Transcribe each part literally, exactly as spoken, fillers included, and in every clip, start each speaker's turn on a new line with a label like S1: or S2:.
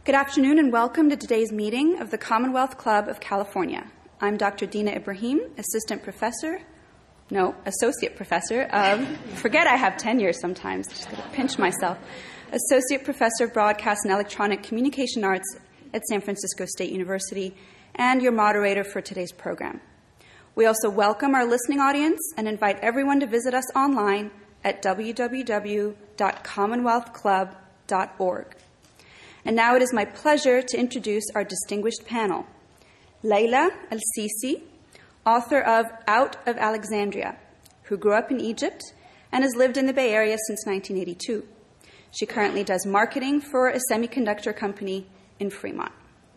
S1: Good afternoon and welcome to today's meeting of the Commonwealth Club of California. I'm Doctor Dina Ibrahim, Assistant Professor, no, Associate Professor of, forget I have tenure sometimes, just gotta pinch myself, Associate Professor of Broadcast and Electronic Communication Arts at San Francisco State University, and your moderator for today's program. We also welcome our listening audience and invite everyone to visit us online at w w w dot commonwealth club dot org. And now it is my pleasure to introduce our distinguished panel. Layla El-Sisi, author of Out of Alexandria, who grew up in Egypt and has lived in the Bay Area since nineteen eighty-two. She currently does marketing for a semiconductor company in Fremont.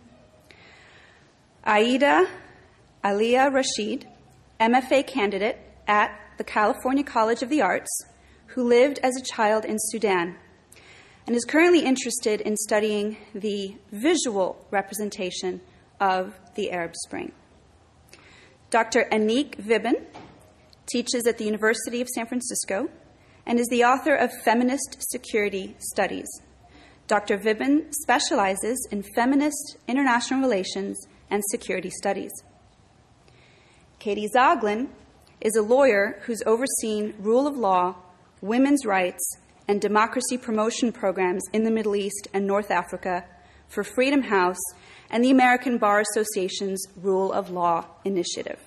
S1: Aida Aliyah Rashid, M F A candidate at the California College of the Arts, who lived as a child in Sudan, and is currently interested in studying the visual representation of the Arab Spring. Doctor Anik Vibin teaches at the University of San Francisco and is the author of Feminist Security Studies. Doctor Vibin specializes in feminist international relations and security studies. Katie Zoglin is a lawyer who's overseen rule of law, women's rights, and democracy promotion programs in the Middle East and North Africa for Freedom House and the American Bar Association's Rule of Law Initiative.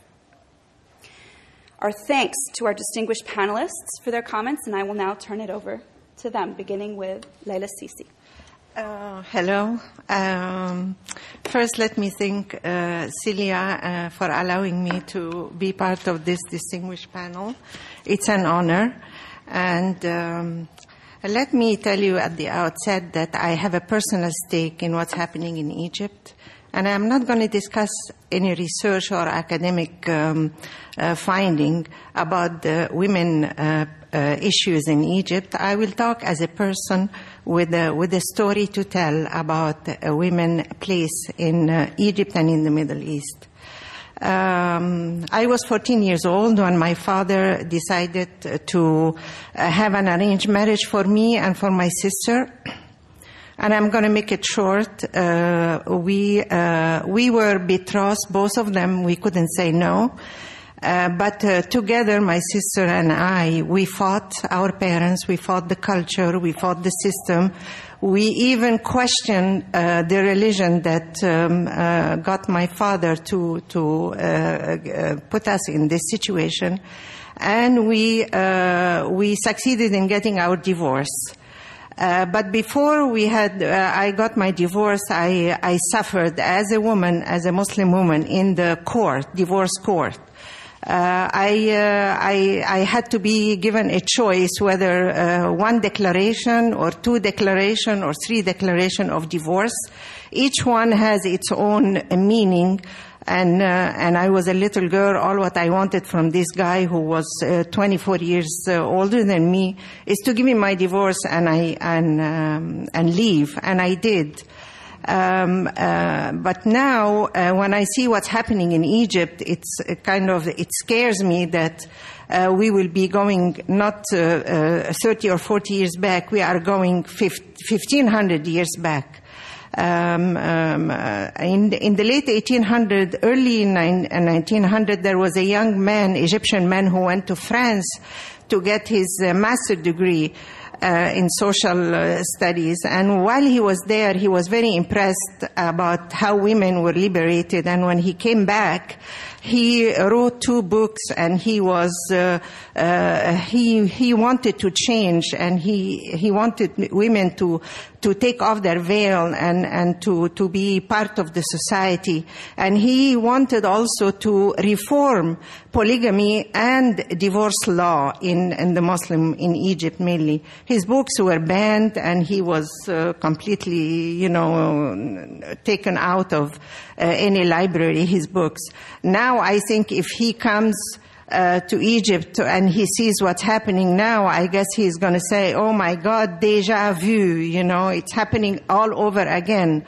S1: Our thanks to our distinguished panelists for their comments, and I will now turn it over to them, beginning with Layla Sisi.
S2: Uh, hello. Um, first, let me thank uh, Celia uh, for allowing me to be part of this distinguished panel. It's an honor. And um, let me tell you at the outset that I have a personal stake in what's happening in Egypt. And I'm not going to discuss any research or academic um, uh, finding about the women uh, uh, issues in Egypt. I will talk as a person with a, with a story to tell about a women's place in uh, Egypt and in the Middle East. Um, I was fourteen years old when my father decided to uh, have an arranged marriage for me and for my sister. And I'm going to make it short. Uh, we uh, we were betrothed, both of them. We couldn't say no. Uh, but uh, together, my sister and I, we fought our parents, we fought the culture, we fought the system. We even questioned uh, the religion that um, uh, got my father to to uh, uh, put us in this situation. And we uh, we succeeded in getting our divorce. Uh, but before we had, uh, I got my divorce, I, I suffered as a woman, as a Muslim woman in the court, divorce court. Uh, I, uh, I, I had to be given a choice whether uh, one declaration or two declaration or three declaration of divorce. Each one has its own meaning. And, uh, and I was a little girl. All what I wanted from this guy who was uh, twenty-four years uh, older than me is to give me my divorce and I, and, um, and leave. And I did. Um, uh, but now, uh, when I see what's happening in Egypt, it's uh, kind of, it scares me that uh, we will be going not uh, uh, thirty or forty years back, we are going fifteen hundred years back. Um, um, uh, in, in the late eighteen hundred, early nineteen hundred, there was a young man, Egyptian man, who went to France to get his uh, master's degree Uh, in social uh, studies. And while he was there, he was very impressed about how women were liberated. And when he came back, he wrote two books, and he was uh, uh, he he wanted to change, and he he wanted women to to take off their veil and and to to be part of the society. And he wanted also to reform polygamy and divorce law in in the Muslim in Egypt mainly. His books were banned, and he was uh, completely, you know, taken out of uh, any library, his books. Now I think if he comes uh, to Egypt and he sees what's happening now, I guess he's going to say, oh my God, déjà vu, you know, it's happening all over again.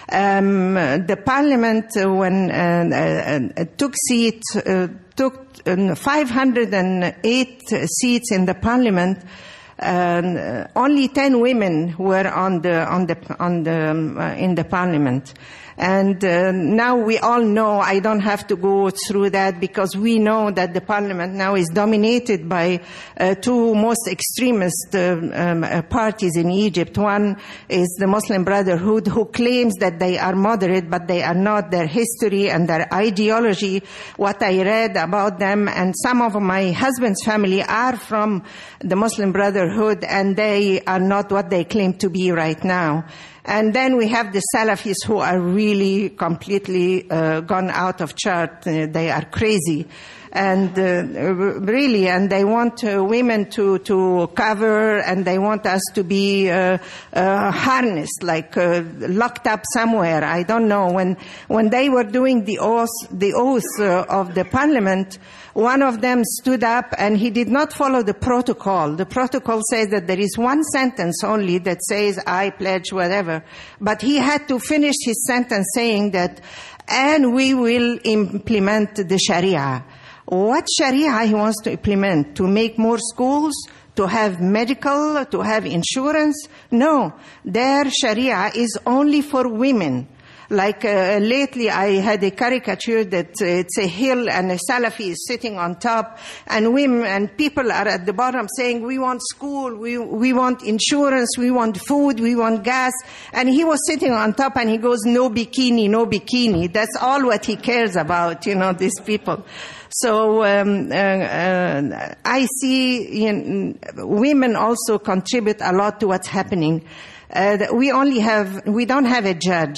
S2: Um, the parliament, uh, when uh, uh, took seat, uh, took um, five hundred eight seats in the parliament, And, uh, only ten women were on the on the on the um, uh, in the parliament. And uh, now we all know, I don't have to go through that, because we know that the parliament now is dominated by uh, two most extremist uh, um, uh, parties in Egypt. One is the Muslim Brotherhood, who claims that they are moderate, but they are not. Their history and their ideology, what I read about them, and some of my husband's family are from the Muslim Brotherhood, and they are not what they claim to be right now. And then we have the Salafis, who are really completely uh, gone out of chart. Uh, they are crazy. And uh, really, and they want uh, women to, to cover, and they want us to be uh, uh, harnessed, like uh, locked up somewhere. I don't know. When when they were doing the oath, the oath uh, of the parliament, one of them stood up and he did not follow the protocol. The protocol says that there is one sentence only that says, I pledge whatever. But he had to finish his sentence saying that, and we will implement the Sharia. What Sharia he wants to implement? To make more schools? To have medical? To have insurance? No. Their Sharia is only for women. Like uh, lately I had a caricature that uh, it's a hill and a Salafi is sitting on top, and women and people are at the bottom saying, we want school, we we want insurance, we want food, we want gas. And he was sitting on top and he goes, no bikini, no bikini. That's all what he cares about, you know, these people. So um, uh, uh, I see, you know, women also contribute a lot to what's happening. Uh, we only have, we don't have a judge.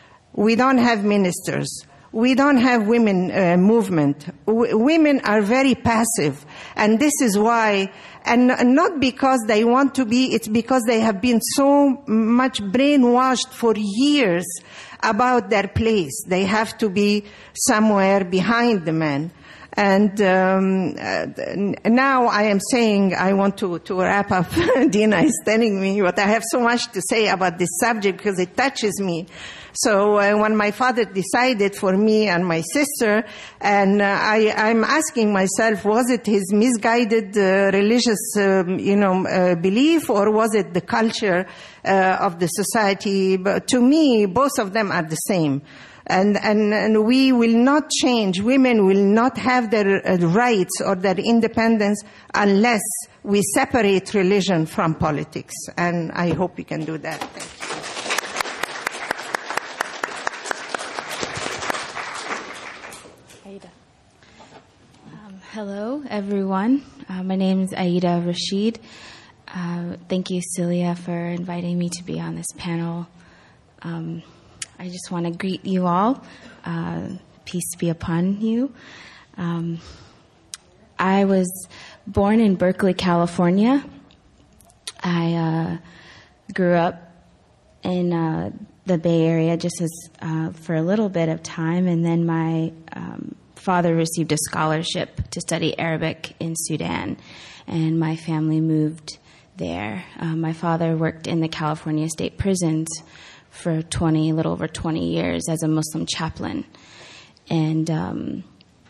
S2: We don't have ministers. We don't have women uh, movement. W- women are very passive. And this is why, and not because they want to be, it's because they have been so much brainwashed for years about their place. They have to be somewhere behind the man. And um, uh, now I am saying I want to, to wrap up. Dina is telling me, but I have so much to say about this subject because it touches me. So uh, when my father decided for me and my sister, and uh, I, I'm asking myself, was it his misguided uh, religious, um, you know, uh, belief, or was it the culture uh, of the society? But to me, both of them are the same. And, and, and we will not change. Women will not have their uh, rights or their independence unless we separate religion from politics. And I hope we can do that. Thank you.
S3: Um, hello, everyone. Uh, my name is Aida Rashid. Uh, thank you, Celia, for inviting me to be on this panel. Um, I just want to greet you all. Uh, peace be upon you. Um, I was born in Berkeley, California. I uh, grew up in uh, the Bay Area just as uh, for a little bit of time, and then my um, father received a scholarship to study Arabic in Sudan, and my family moved there. Uh, my father worked in the California state prisons for twenty, a little over twenty years as a Muslim chaplain. And um,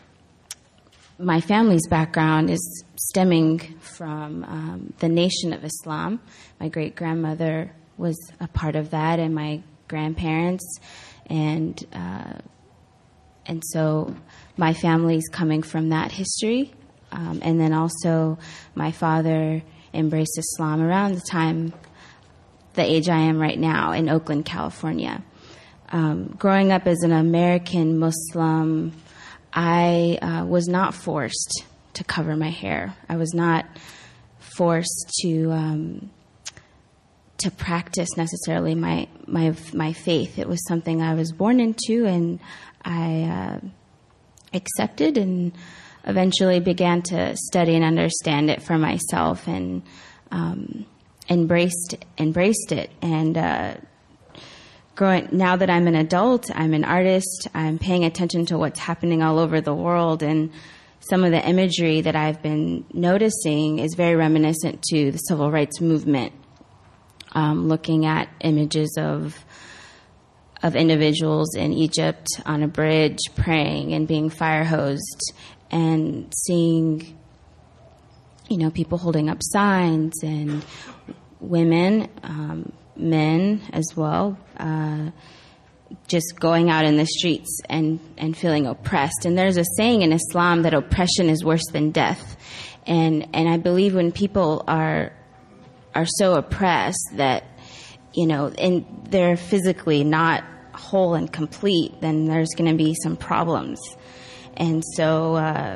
S3: my family's background is stemming from um, the Nation of Islam. My great-grandmother was a part of that, and my grandparents. And uh, and so my family's coming from that history. Um, and then also my father embraced Islam around the time the age I am right now in Oakland, California. Um, growing up as an American Muslim, I uh, was not forced to cover my hair. I was not forced to um, to practice necessarily my my my faith. It was something I was born into, and I uh, accepted, and eventually began to study and understand it for myself, and um, embraced embraced it. And uh, growing now that I'm an adult, I'm an artist. I'm paying attention to what's happening all over the world, and some of the imagery that I've been noticing is very reminiscent to the civil rights movement. Um, looking at images of of individuals in Egypt on a bridge praying and being fire hosed, and seeing you know, people holding up signs and women, um, men as well, uh, just going out in the streets and, and feeling oppressed. And there's a saying in Islam that oppression is worse than death. And, and I believe when people are, are so oppressed that, you know, and they're physically not whole and complete, then there's going to be some problems. And so, uh,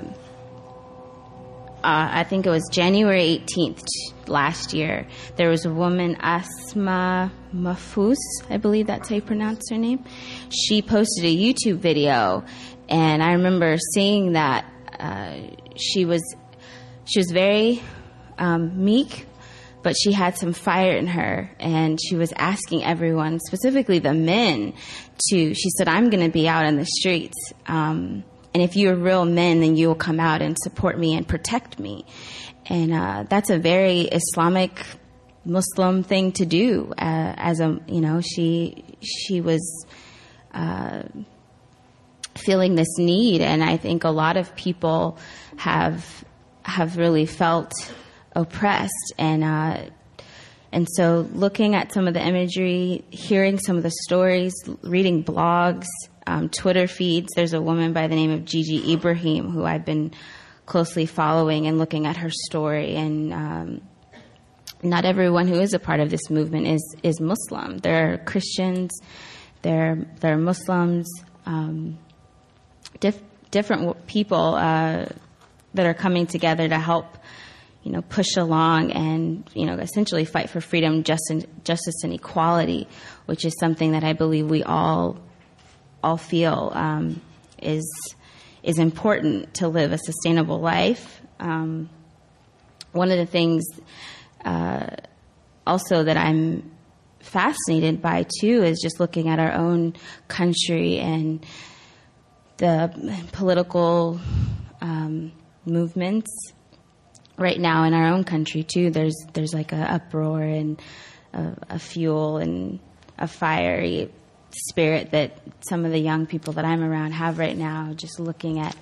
S3: Uh, I think it was January eighteenth last year, there was a woman, Asma Mahfouz, I believe that's how you pronounce her name. She posted a YouTube video, and I remember seeing that uh, she was she was very um, meek, but she had some fire in her, and she was asking everyone, specifically the men, to, she said, I'm going to be out in the streets, um, and if you're real men, then you will come out and support me and protect me. And uh, that's a very Islamic Muslim thing to do. Uh, as a, you know, she she was uh, feeling this need, and I think a lot of people have have really felt oppressed. And uh, and so, looking at some of the imagery, hearing some of the stories, reading blogs. Um, Twitter feeds. There's a woman by the name of Gigi Ibrahim who I've been closely following and looking at her story. And um, not everyone who is a part of this movement is is Muslim. There are Christians, there there are Muslims, um, diff- different people uh, that are coming together to help, you know, push along and, you know, essentially fight for freedom, justice, justice, and equality, which is something that I believe we all. all feel um, is is important to live a sustainable life. Um, one of the things uh, also that I'm fascinated by, too, is just looking at our own country and the political um, movements right now in our own country, too. There's, there's like an uproar and a, a fuel and a fiery spirit that some of the young people that I'm around have right now, just looking at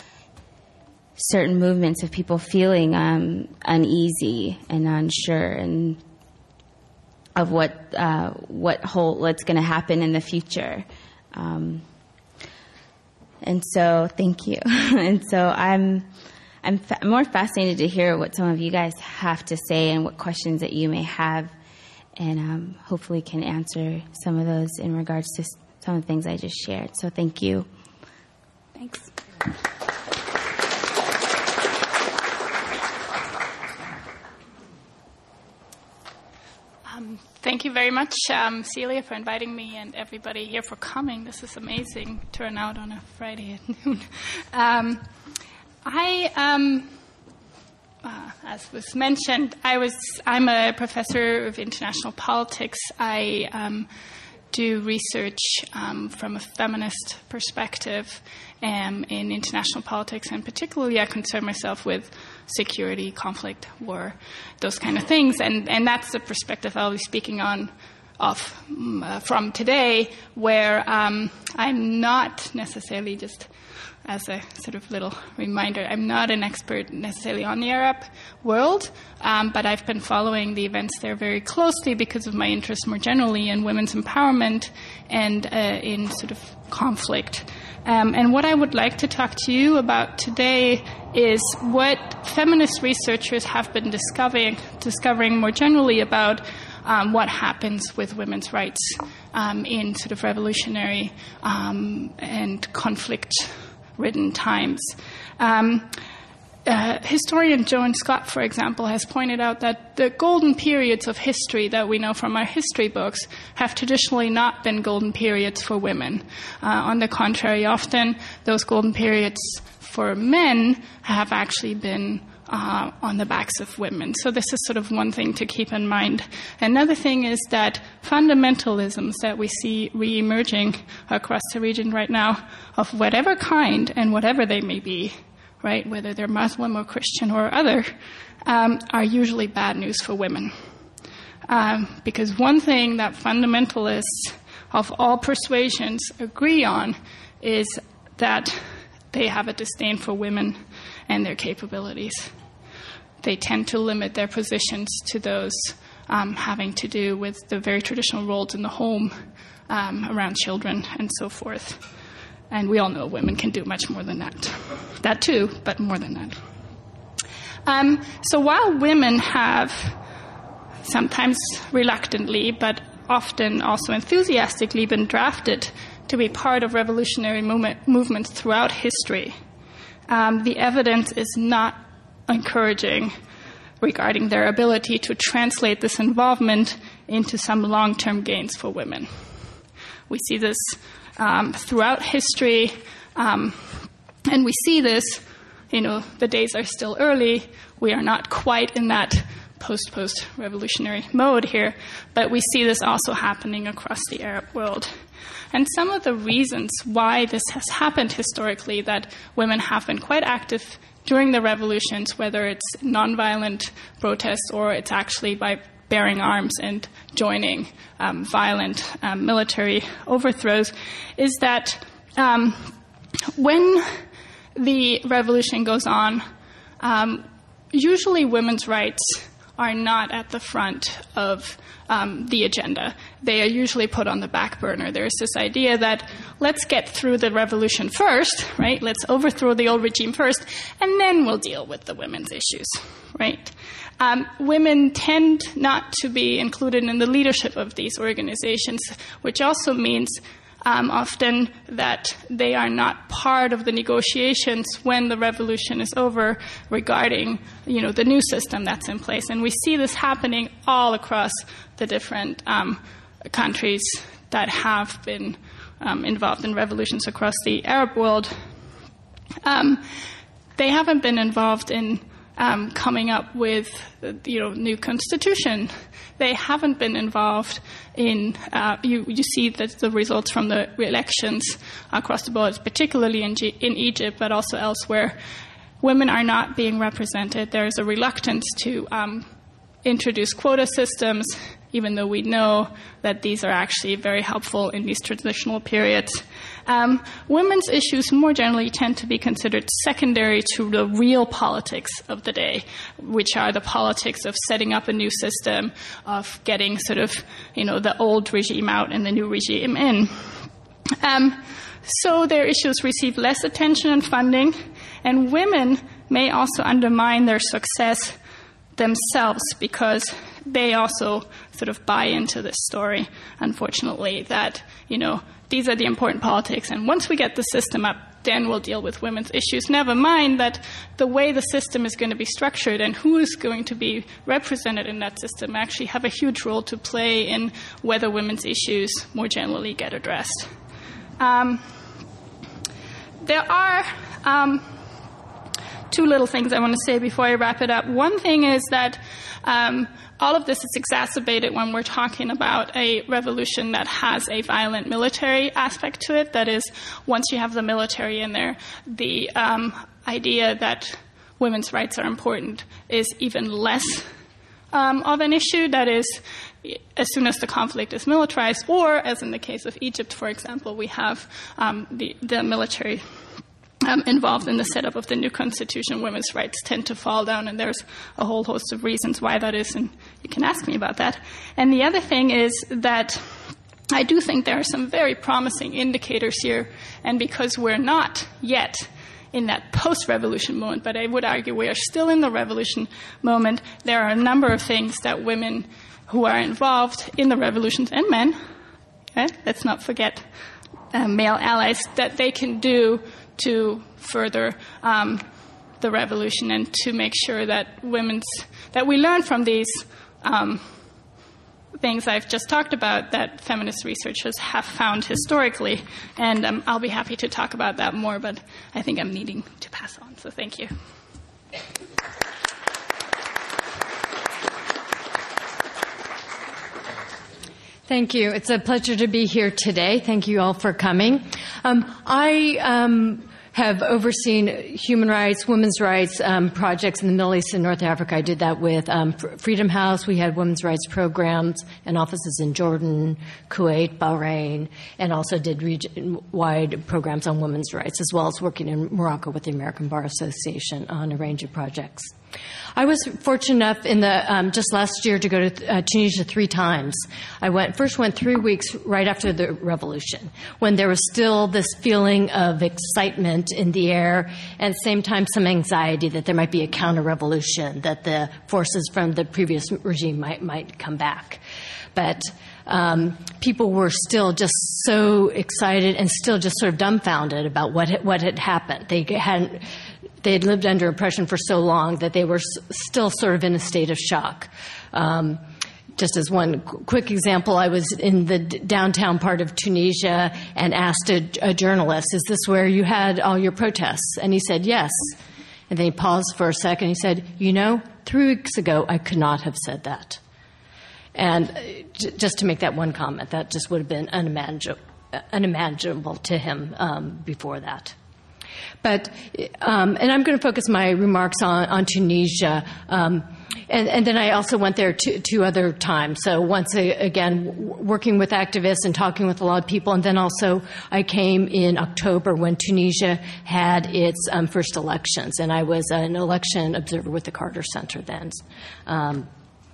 S3: certain movements of people feeling um, uneasy and unsure and of what uh, what whole what's going to happen in the future. Um, and so, thank you. And so, I'm I'm fa- more fascinated to hear what some of you guys have to say and what questions that you may have. And um, hopefully can answer some of those in regards to some of the things I just shared. So thank you.
S1: Thanks.
S4: Um, thank you very much, um, Celia, for inviting me and everybody here for coming. This is amazing turnout on a Friday at noon. Um, I... Um, Uh, as was mentioned, I was, I'm a professor of international politics. I um, do research um, from a feminist perspective um, in international politics, and particularly I concern myself with security, conflict, war, those kind of things. And, and that's the perspective I'll be speaking on of uh, from today, where um, I'm not necessarily just... As a sort of little reminder, I'm not an expert necessarily on the Arab world, um, but I've been following the events there very closely because of my interest more generally in women's empowerment and uh, in sort of conflict. Um, and what I would like to talk to you about today is what feminist researchers have been discovering, discovering more generally about um, what happens with women's rights um, in sort of revolutionary um, and conflict written times. Um, uh, historian Joan Scott, for example, has pointed out that the golden periods of history that we know from our history books have traditionally not been golden periods for women. Uh, on the contrary, often those golden periods for men have actually been Uh, on the backs of women. So this is sort of one thing to keep in mind. Another thing is that fundamentalisms that we see re-emerging across the region right now, of whatever kind and whatever they may be, right, whether they're Muslim or Christian or other, um, are usually bad news for women. Um, because one thing that fundamentalists of all persuasions agree on is that they have a disdain for women and their capabilities. they tend to limit their positions to those um, having to do with the very traditional roles in the home, um, around children, and so forth. And we all know women can do much more than that. That too, but more than that. Um, so while women have, sometimes reluctantly, but often also enthusiastically, been drafted to be part of revolutionary movement, movements throughout history, um, the evidence is not encouraging regarding their ability to translate this involvement into some long-term gains for women. We see this um, throughout history, um, and we see this, you know, the days are still early. We are not quite in that post-post-revolutionary mode here, but we see this also happening across the Arab world. And some of the reasons why this has happened historically, that women have been quite active during the revolutions, whether it's nonviolent protests or it's actually by bearing arms and joining um, violent um, military overthrows, is that um, when the revolution goes on, um, usually women's rights are not at the front of um, the agenda. They are usually put on the back burner. There's this idea that let's get through the revolution first, right? Let's overthrow the old regime first, and then we'll deal with the women's issues, right? Um, women tend not to be included in the leadership of these organizations, which also means Um, often that they are not part of the negotiations when the revolution is over regarding, you know, the new system that's in place. And we see this happening all across the different um, countries that have been um, involved in revolutions across the Arab world. Um, they haven't been involved in um, coming up with, you know, new constitution. They haven't been involved in, uh, you, you see that the results from the elections across the board, particularly in, G- in Egypt, but also elsewhere. Women are not being represented. There is a reluctance to um, introduce quota systems, even though we know that these are actually very helpful in these transitional periods. Um, women's issues more generally tend to be considered secondary to the real politics of the day, which are the politics of setting up a new system, of getting sort of, you know, the old regime out and the new regime in. Um, so their issues receive less attention and funding, and women may also undermine their success themselves because they also sort of buy into this story, unfortunately, that, you know, these are the important politics, and once we get the system up, then we'll deal with women's issues. Never mind that the way the system is going to be structured and who is going to be represented in that system actually have a huge role to play in whether women's issues more generally get addressed. Um, there are um, two little things I want to say before I wrap it up. One thing is that um, all of this is exacerbated when we're talking about a revolution that has a violent military aspect to it. That is, once you have the military in there, the um, idea that women's rights are important is even less um, of an issue. That is, as soon as the conflict is militarized, or as in the case of Egypt, for example, we have um, the, the military Um, involved in the setup of the new constitution, women's rights tend to fall down, and there's a whole host of reasons why that is, and you can ask me about that. And the other thing is that I do think there are some very promising indicators here, and because we're not yet in that post-revolution moment, but I would argue we are still in the revolution moment, there are a number of things that women who are involved in the revolutions, and men, okay, let's not forget uh, male allies, that they can do to further um, the revolution and to make sure that women's that we learn from these um, things I've just talked about that feminist researchers have found historically. And um, I'll be happy to talk about that more, but I think I'm needing to pass on. So thank you.
S5: Thank you. It's a pleasure to be here today. Thank you all for coming. Um, I um, have overseen human rights, women's rights um, projects in the Middle East and North Africa. I did that with um, Freedom House. We had women's rights programs and offices in Jordan, Kuwait, Bahrain, and also did region-wide programs on women's rights, as well as working in Morocco with the American Bar Association on a range of projects. I was fortunate enough in the um, just last year to go to uh, Tunisia three times. I went first went three weeks right after the revolution, when there was still this feeling of excitement in the air, and at the same time some anxiety that there might be a counter-revolution, that the forces from the previous regime might might come back. But um, people were still just so excited and still just sort of dumbfounded about what had, what had happened. They hadn't. They had lived under oppression for so long that they were s- still sort of in a state of shock. Um, just as one qu- quick example, I was in the d- downtown part of Tunisia and asked a, a journalist, "Is this where you had all your protests?" And he said, "Yes." And then he paused for a second. He said, "You know, three weeks ago, I could not have said that." And uh, j- just to make that one comment, that just would have been unimaginable, unimaginable to him um, before that. But, um, and I'm going to focus my remarks on, on Tunisia. Um, and, and then I also went there two, two other times. So once a, again, w- working with activists and talking with a lot of people. And then also I came in October when Tunisia had its um, first elections. And I was an election observer with the Carter Center then. Um,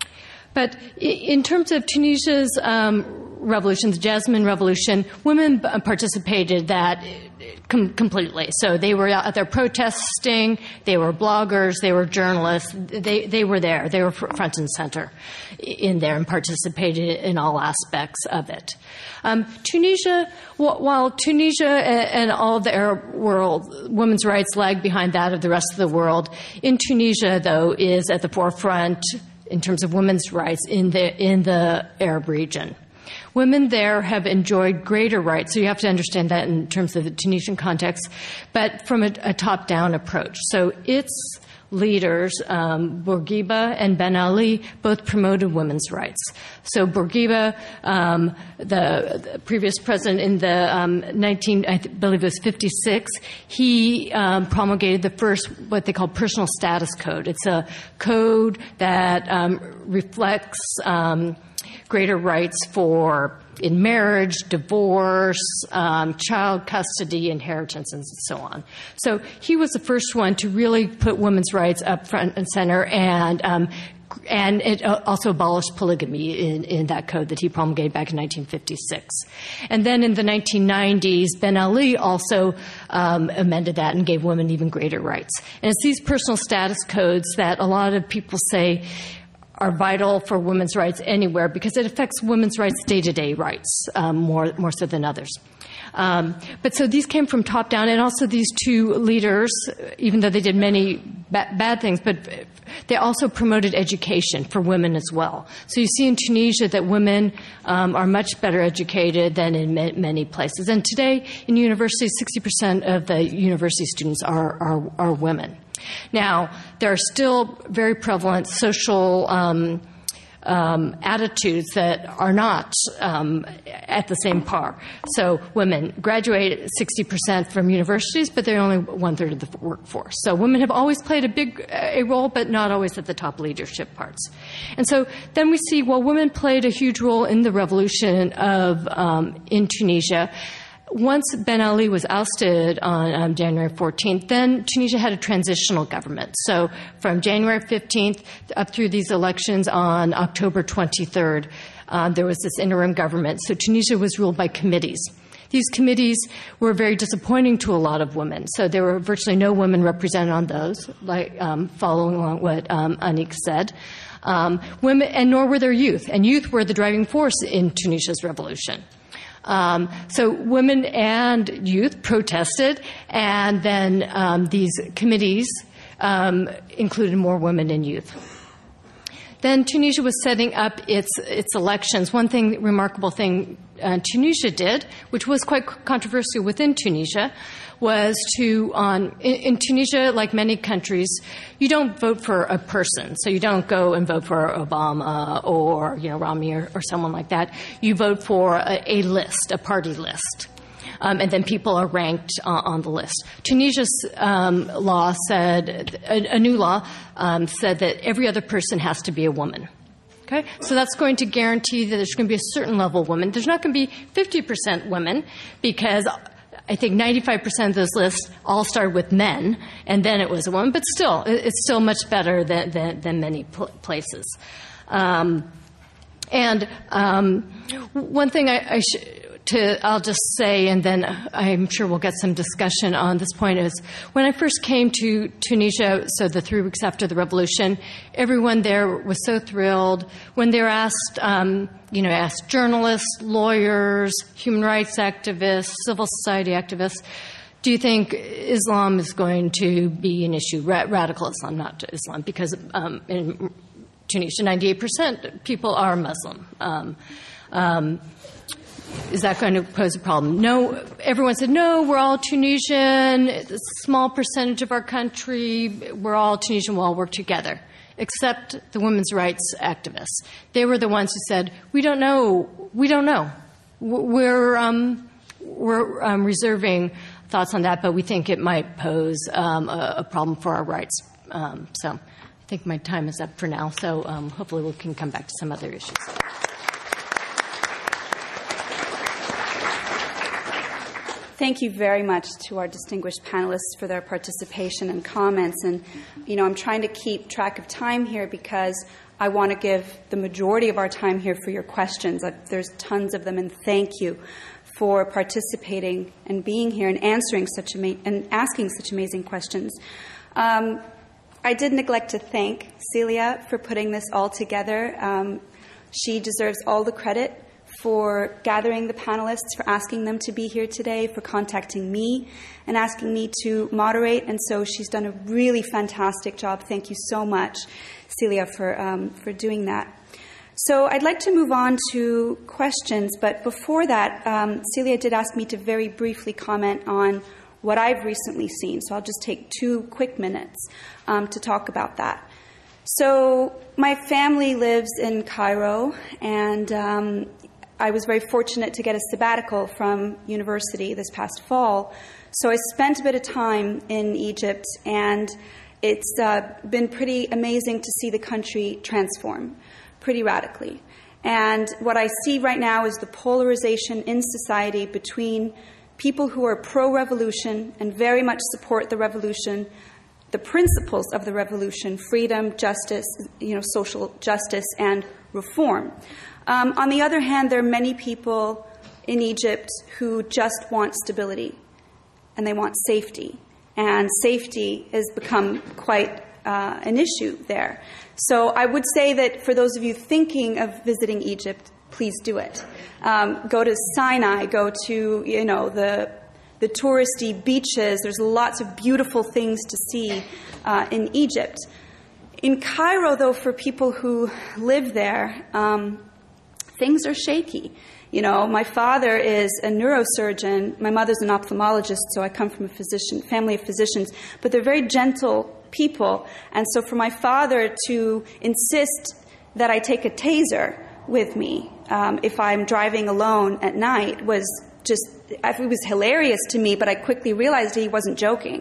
S5: But in terms of Tunisia's um, revolution, the Jasmine Revolution, women participated that com- completely. So they were out there protesting, they were bloggers, they were journalists, they, they were there, they were front and center in there and participated in all aspects of it. Um, Tunisia, while Tunisia and all of the Arab world, women's rights lag behind that of the rest of the world, in Tunisia, though, is at the forefront in terms of women's rights in the in the Arab region. Women there have enjoyed greater rights, so you have to understand that in terms of the Tunisian context, but from a, a top-down approach. So its leaders, um, Bourguiba and Ben Ali, both promoted women's rights. So Bourguiba, um, the, the previous president in the um, nineteen, I believe it was fifty-six, he um, promulgated the first what they call personal status code. It's a code that um, reflects um, greater rights for in marriage, divorce, um, child custody, inheritance, and so on. So he was the first one to really put women's rights up front and center, and um, and it also abolished polygamy in, in that code that he promulgated back in nineteen fifty-six. And then in the nineteen nineties, Ben Ali also um, amended that and gave women even greater rights. And it's these personal status codes that a lot of people say are vital for women's rights anywhere because it affects women's rights, day-to-day rights, um, more more so than others. Um, but so these came from top down, and also these two leaders, even though they did many ba- bad things, but they also promoted education for women as well. So you see in Tunisia that women um, are much better educated than in ma- many places. And today in universities, sixty percent of the university students are are, are women. Now, there are still very prevalent social um, um, attitudes that are not um, at the same par. So women graduate sixty percent from universities, but they're only one-third of the workforce. So women have always played a big a role, but not always at the top leadership parts. And so then we see, well, women played a huge role in the revolution of um, in Tunisia. Once Ben Ali was ousted on um, January fourteenth, then Tunisia had a transitional government. So from January fifteenth up through these elections on October twenty-third, uh, there was this interim government. So Tunisia was ruled by committees. These committees were very disappointing to a lot of women. So there were virtually no women represented on those, like um, following along what um, Anik said. Um, women, and nor were there youth. And youth were the driving force in Tunisia's revolution. Um, so women and youth protested, and then um, these committees um, included more women and youth. Then Tunisia was setting up its its elections. One thing, remarkable thing uh, Tunisia did, which was quite controversial within Tunisia, was to, on in, in Tunisia, like many countries, you don't vote for a person. So you don't go and vote for Obama or, you know, Rami or, or someone like that. You vote for a, a list, a party list. Um, and then people are ranked uh, on the list. Tunisia's um, law said, a, a new law um, said that every other person has to be a woman. Okay, so that's going to guarantee that there's going to be a certain level of women. There's not going to be fifty percent women because I think ninety-five percent of those lists all started with men, and then it was a woman. But still, it's still much better than, than, than many pl- places. Um, and um, one thing I, I should... To, I'll just say, and then I'm sure we'll get some discussion on this point, is when I first came to Tunisia, so the three weeks after the revolution, everyone there was so thrilled. When they were asked, um, you know, asked journalists, lawyers, human rights activists, civil society activists, do you think Islam is going to be an issue? Ra- radical Islam, not Islam, because um, in Tunisia, ninety-eight percent people are Muslim. Um, um, Is that going to pose a problem? No. Everyone said, no, we're all Tunisian. It's a small percentage of our country. We're all Tunisian. We'll all work together, except the women's rights activists. They were the ones who said, we don't know. We don't know. We're, um, we're um, reserving thoughts on that, but we think it might pose um, a, a problem for our rights. Um, so I think my time is up for now. So um, hopefully we can come back to some other issues.
S1: Thank you very much to our distinguished panelists for their participation and comments. And, you know, I'm trying to keep track of time here because I want to give the majority of our time here for your questions. There's tons of them, and thank you for participating and being here and answering such ama- and asking such amazing questions. Um, I did neglect to thank Celia for putting this all together. Um, she deserves all the credit for gathering the panelists, for asking them to be here today, for contacting me and asking me to moderate. And so she's done a really fantastic job. Thank you so much, Celia, for um, for doing that. So I'd like to move on to questions. But before that, um, Celia did ask me to very briefly comment on what I've recently seen. So I'll just take two quick minutes um, to talk about that. So my family lives in Cairo, and um, I was very fortunate to get a sabbatical from university this past fall. So I spent a bit of time in Egypt, and it's uh, been pretty amazing to see the country transform pretty radically. And what I see right now is the polarization in society between people who are pro-revolution and very much support the revolution, the principles of the revolution, freedom, justice, you know, social justice, and reform. Um, on the other hand, there are many people in Egypt who just want stability, and they want safety. And safety has become quite uh, an issue there. So I would say that for those of you thinking of visiting Egypt, please do it. Um, go to Sinai, go to, you know, the the touristy beaches. There's lots of beautiful things to see uh, in Egypt. In Cairo, though, for people who live there, um, things are shaky. You know, my father is a neurosurgeon. My mother's an ophthalmologist, so I come from a physician, family of physicians. But they're very gentle people. And so for my father to insist that I take a taser with me um, if I'm driving alone at night was just, it was hilarious to me, but I quickly realized he wasn't joking.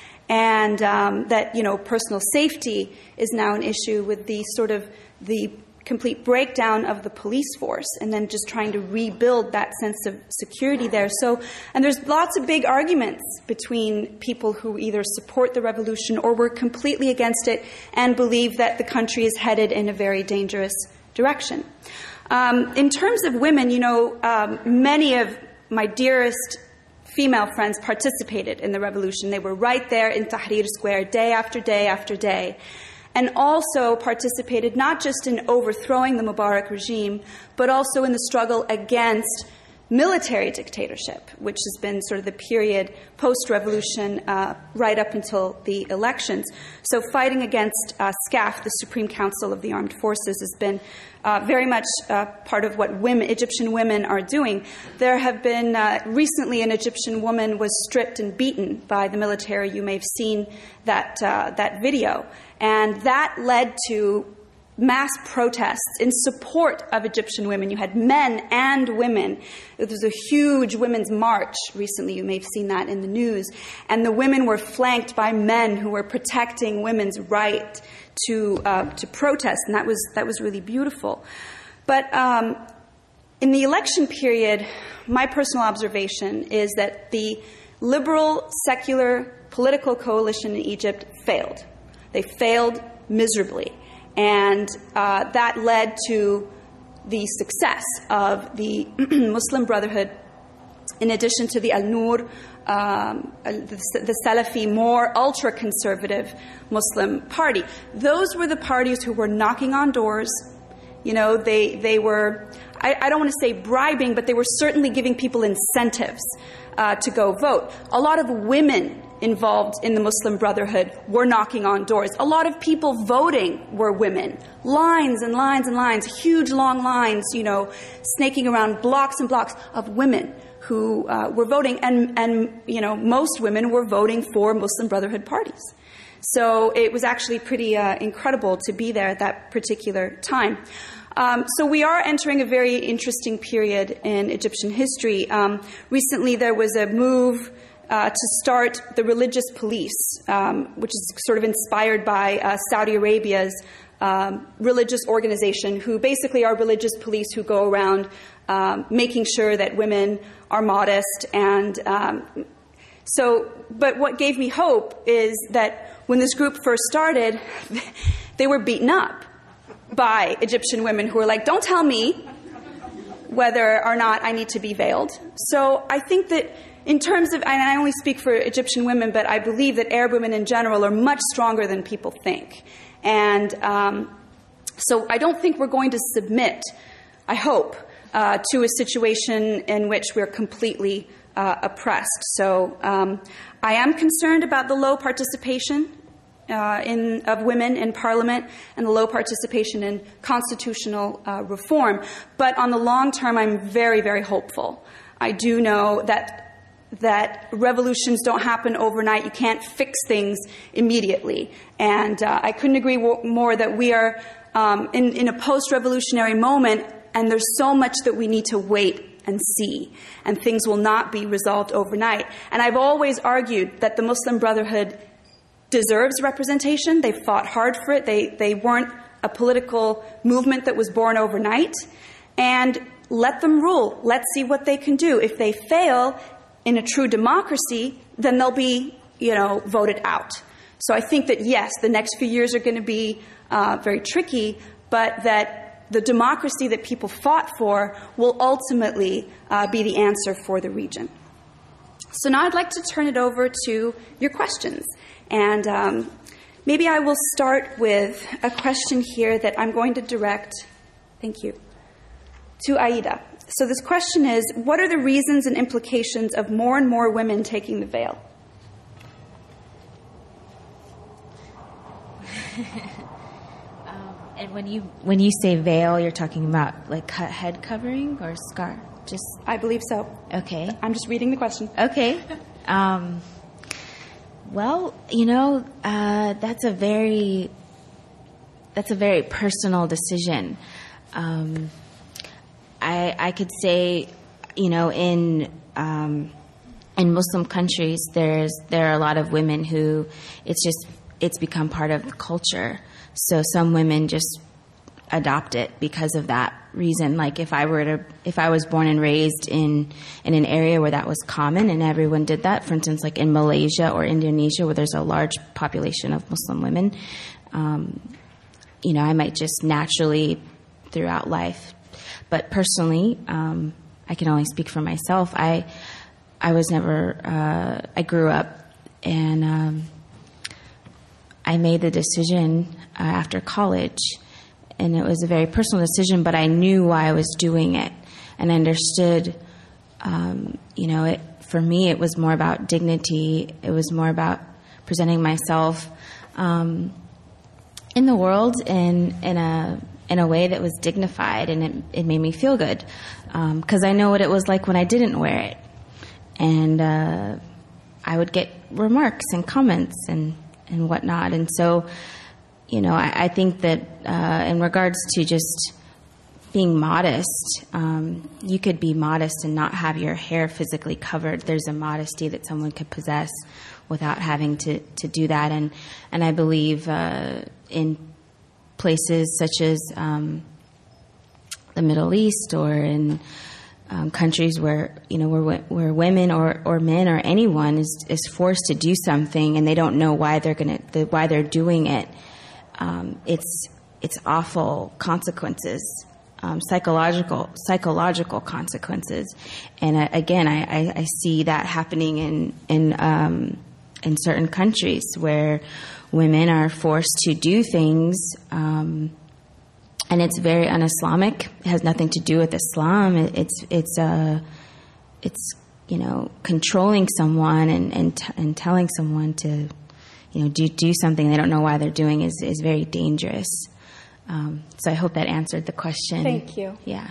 S1: And um, that, you know, personal safety is now an issue with the sort of the complete breakdown of the police force, and then just trying to rebuild that sense of security there. So, and there's lots of big arguments between people who either support the revolution or were completely against it and believe that the country is headed in a very dangerous direction. Um, in terms of women, you know, um, many of my dearest female friends participated in the revolution. They were right there in Tahrir Square day after day after day, and also participated not just in overthrowing the Mubarak regime, but also in the struggle against military dictatorship, which has been sort of the period post-revolution uh, right up until the elections. So fighting against uh, SCAF, the Supreme Council of the Armed Forces, has been uh, very much uh, part of what women, Egyptian women are doing. There have been, uh, recently an Egyptian woman was stripped and beaten by the military. You may have seen that, uh, that video. And that led to mass protests in support of Egyptian women. You had men and women. There was a huge women's march recently. You may have seen that in the news. And the women were flanked by men who were protecting women's right to uh, to protest. And that was that was really beautiful. But um, in the election period, my personal observation is that the liberal, secular, political coalition in Egypt failed. They failed miserably. And uh, that led to the success of the Muslim Brotherhood, in addition to the Al-Nur, um, the, the Salafi, more ultra-conservative Muslim party. Those were the parties who were knocking on doors. You know, they, they were, I, I don't want to say bribing, but they were certainly giving people incentives uh, to go vote. A lot of women involved in the Muslim Brotherhood were knocking on doors. A lot of people voting were women. Lines and lines and lines, huge long lines, you know, snaking around, blocks and blocks of women who uh, were voting. And, and, you know, most women were voting for Muslim Brotherhood parties. So it was actually pretty uh, incredible to be there at that particular time. Um, so we are entering a very interesting period in Egyptian history. Um, recently there was a move Uh, to start the religious police, um, which is sort of inspired by uh, Saudi Arabia's um, religious organization, who basically are religious police who go around um, making sure that women are modest. And um, so, but what gave me hope is that when this group first started, they were beaten up by Egyptian women who were like, "Don't tell me whether or not I need to be veiled." So I think that in terms of, and I only speak for Egyptian women, but I believe that Arab women in general are much stronger than people think. And um, so I don't think we're going to submit, I hope, uh, to a situation in which we're completely uh, oppressed. So um, I am concerned about the low participation uh, in, of women in parliament and the low participation in constitutional uh, reform. But on the long term, I'm very, very hopeful. I do know that that revolutions don't happen overnight. You can't fix things immediately. And uh, I couldn't agree w- more that we are um, in, in a post-revolutionary moment, and there's so much that we need to wait and see, and things will not be resolved overnight. And I've always argued that the Muslim Brotherhood deserves representation. They fought hard for it. They, they weren't a political movement that was born overnight. And let them rule. Let's see what they can do. If they fail in a true democracy, then they'll be, you know, voted out. So I think that, yes, the next few years are going to be uh, very tricky, but that the democracy that people fought for will ultimately uh, be the answer for the region. So now I'd like to turn it over to your questions. And um, maybe I will start with a question here that I'm going to direct, thank you, to Aida. So this question is, what are the reasons and implications of more and more women taking the veil?
S3: um, and when you when you say veil, you're talking about like head covering or scarf? Just
S1: I believe so.
S3: Okay.
S1: I'm just reading the question.
S3: Okay. Um, well, you know, uh, that's a very that's a very personal decision. Um, I, I could say, you know, in um, in Muslim countries, there's there are a lot of women who it's just it's become part of the culture. So some women just adopt it because of that reason. Like if I were to, if I was born and raised in in an area where that was common and everyone did that, for instance, like in Malaysia or Indonesia, where there's a large population of Muslim women, um, you know, I might just naturally throughout life. But personally, um, I can only speak for myself. I I was never, uh, I grew up and um, I made the decision uh, after college, and it was a very personal decision, but I knew why I was doing it and understood, um, you know, it, for me it was more about dignity. It was more about presenting myself um, in the world in, in a in a way that was dignified, and it, it made me feel good. Because um, I know what it was like when I didn't wear it. And uh, I would get remarks and comments and, and whatnot. And so, you know, I, I think that uh, in regards to just being modest, um, you could be modest and not have your hair physically covered. There's a modesty that someone could possess without having to, to do that. And, and I believe uh, in places such as um, the Middle East or in um, countries where, you know, where where women or, or men or anyone is, is forced to do something and they don't know why they're gonna the, why they're doing it. Um, it's it's awful consequences, um, psychological psychological consequences, and uh, again, I, I, I see that happening in in um, in certain countries where women are forced to do things. Um, And it's very un-Islamic. It has nothing to do with Islam. It, it's it's uh, it's you know controlling someone and and, t- and telling someone to you know do do something they don't know why they're doing is is very dangerous. Um, so I hope that answered the question.
S1: Thank you.
S3: Yeah.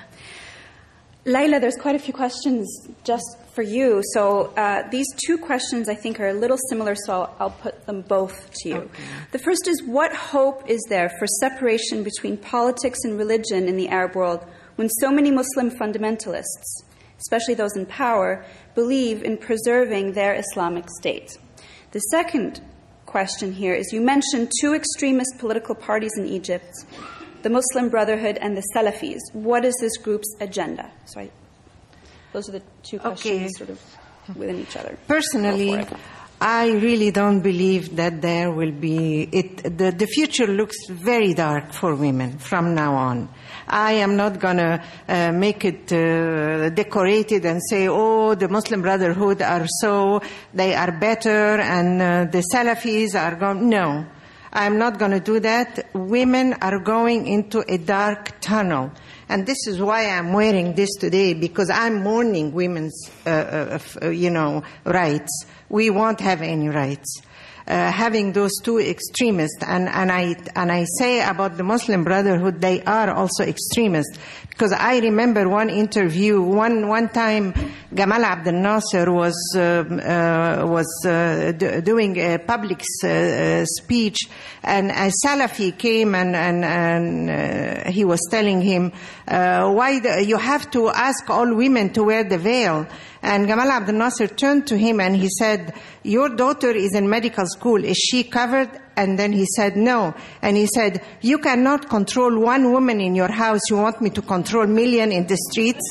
S1: Layla, there's quite a few questions just for you. So uh, these two questions, I think, are a little similar, so I'll, I'll put them both to you. Okay. The first is, what hope is there for separation between politics and religion in the Arab world when so many Muslim fundamentalists, especially those in power, believe in preserving their Islamic state? The second question here is, you mentioned two extremist political parties in Egypt, the Muslim Brotherhood and the Salafis. What is this group's agenda? So I, those are the two questions okay. sort of within each other.
S2: Personally, I really don't believe that there will be it. The, the future looks very dark for women from now on. I am not going to uh, make it uh, decorated and say, oh, the Muslim Brotherhood are so, they are better, and uh, the Salafis are gone. No. I'm not going to do that. Women are going into a dark tunnel. And this is why I'm wearing this today, because I'm mourning women's, uh, uh, you know, rights. We won't have any rights. Uh, having those two extremists, and, and I and I say about the Muslim Brotherhood, they are also extremists, because I remember one interview one one time Gamal Abdel Nasser was uh, uh, was uh, d- doing a public uh, speech, and a Salafi came and and, and uh, he was telling him uh, why the, you have to ask all women to wear the veil. And Gamal Abdel Nasser turned to him and he said, your daughter is in medical school. Is she covered? And then he said, no. And he said, you cannot control one woman in your house. You want me to control million in the streets?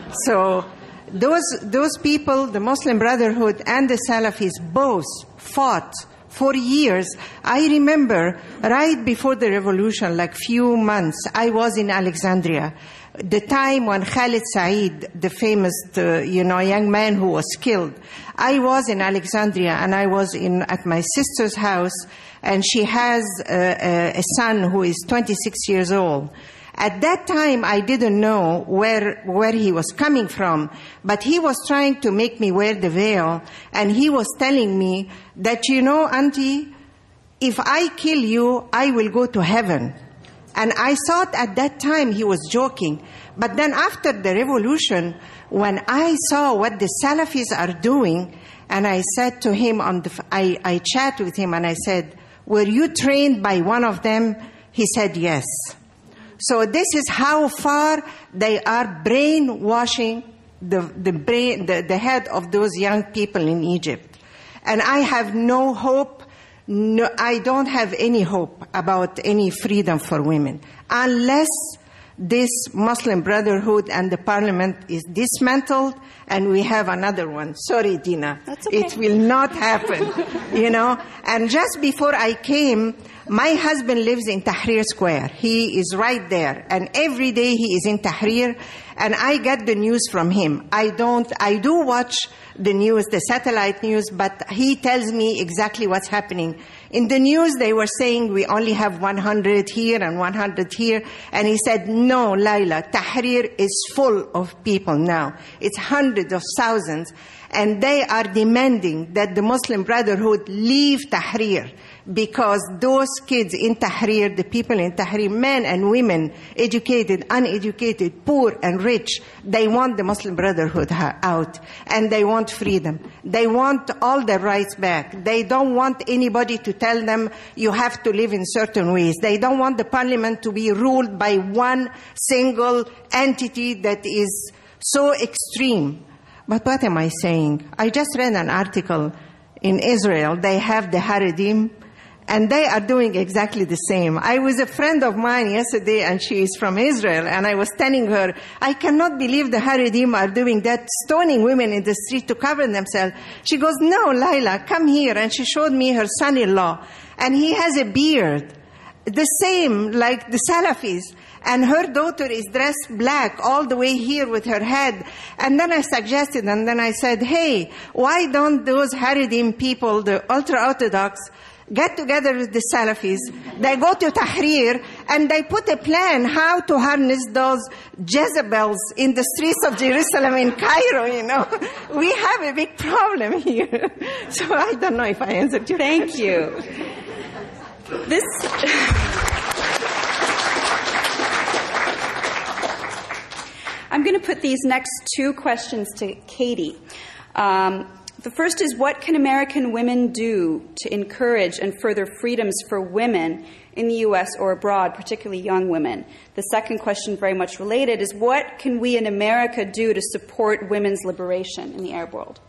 S2: So those, those people, the Muslim Brotherhood and the Salafis, both fought for years. I remember right before the revolution, like few months, I was in Alexandria. The time when Khalid Said, the famous, uh, you know, young man who was killed, I was in Alexandria, and I was in at my sister's house, and she has a, a son who is twenty-six years old. At that time, I didn't know where where he was coming from, but he was trying to make me wear the veil, and he was telling me that, you know, Auntie, if I kill you, I will go to heaven. And I thought at that time he was joking. But then after the revolution, when I saw what the Salafis are doing, and I said to him, on the, I, I chat with him and I said, were you trained by one of them? He said, yes. So this is how far they are brainwashing the, the, brain, the, the head of those young people in Egypt. And I have no hope. No, I don't have any hope about any freedom for women unless this Muslim Brotherhood and the parliament is dismantled and we have another one. Sorry, Dina.
S1: That's okay.
S2: It will not happen, you know. And just before I came, my husband lives in Tahrir Square. He is right there. And every day he is in Tahrir, and I get the news from him. I don't, I do watch the news, the satellite news, but he tells me exactly what's happening. In the news, they were saying we only have one hundred here and one hundred here. And he said, no, Layla, Tahrir is full of people now. It's hundreds of thousands. And they are demanding that the Muslim Brotherhood leave Tahrir, because those kids in Tahrir, the people in Tahrir, men and women, educated, uneducated, poor and rich, they want the Muslim Brotherhood out, and they want freedom. They want all their rights back. They don't want anybody to tell them you have to live in certain ways. They don't want the parliament to be ruled by one single entity that is so extreme. But what am I saying? I just read an article in Israel. They have the Haredim, And they are doing exactly the same. I was a friend of mine yesterday, and she is from Israel, and I was telling her, I cannot believe the Haredim are doing that, stoning women in the street to cover themselves. She goes, no, Laila, come here. And she showed me her son-in-law, and he has a beard, the same like the Salafis. And her daughter is dressed black all the way here with her head. And then I suggested, and then I said, hey, why don't those Haredim people, the ultra-Orthodox, get together with the Salafis? They go to Tahrir, and they put a plan how to harness those Jezebels in the streets of Jerusalem in Cairo, you know. We have a big problem here. So I don't know if I answered your
S1: Thank
S2: question.
S1: you. This... I'm going to put these next two questions to Katie. Um, the first is, what can American women do to encourage and further freedoms for women in the U S or abroad, particularly young women? The second question, very much related, is what can we in America do to support women's liberation in the Arab world?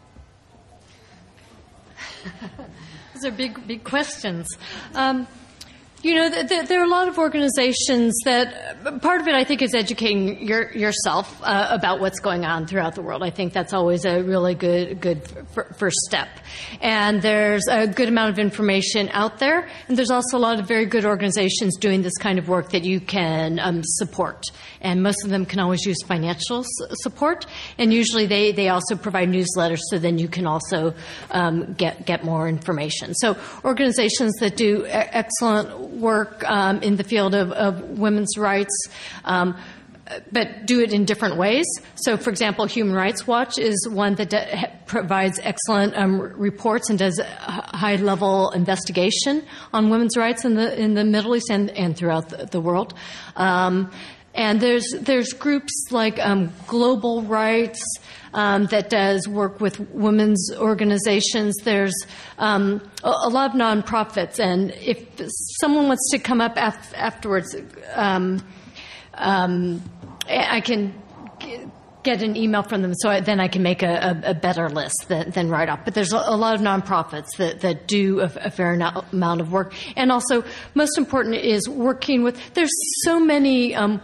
S5: Those are big, big questions. Um, You know, th- th- there are a lot of organizations that, part of it I think is educating your, yourself uh, about what's going on throughout the world. I think that's always a really good, good f- first step. And there's a good amount of information out there, and there's also a lot of very good organizations doing this kind of work that you can um, support. And most of them can always use financial s- support, and usually they, they also provide newsletters, so then you can also um, get, get more information. So organizations that do e- excellent work um, in the field of, of women's rights, um, but do it in different ways. So, for example, Human Rights Watch is one that de- provides excellent um, reports and does a high-level investigation on women's rights in the in the Middle East and, and throughout the, the world. Um, and there's there's groups like um, Global Rights, Um, that does work with women's organizations. There's um, a, a lot of nonprofits, and if someone wants to come up af- afterwards, um, um, I can g- get an email from them, so I, then I can make a, a, a better list than, than right off. But there's a, a lot of nonprofits that, that do a, a fair no- amount of work. And also, most important is working with, there's so many um,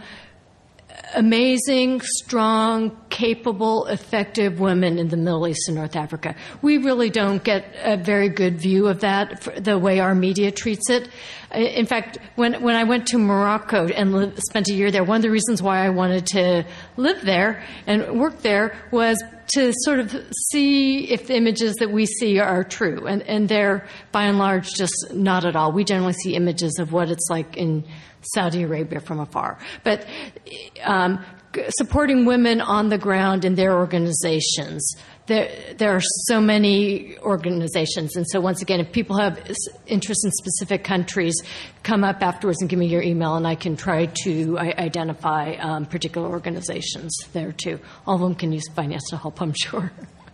S5: amazing, strong, capable, effective women in the Middle East and North Africa. We really don't get a very good view of that, for the way our media treats it. In fact, when when I went to Morocco and lived, spent a year there, one of the reasons why I wanted to live there and work there was to sort of see if the images that we see are true. And, and they're, by and large, just not at all. We generally see images of what it's like in Saudi Arabia from afar. But um, supporting women on the ground in their organizations, there, there are so many organizations. And so once again, if people have interest in specific countries, come up afterwards and give me your email, and I can try to I- identify um, particular organizations there too. All of them can use financial help, I'm sure.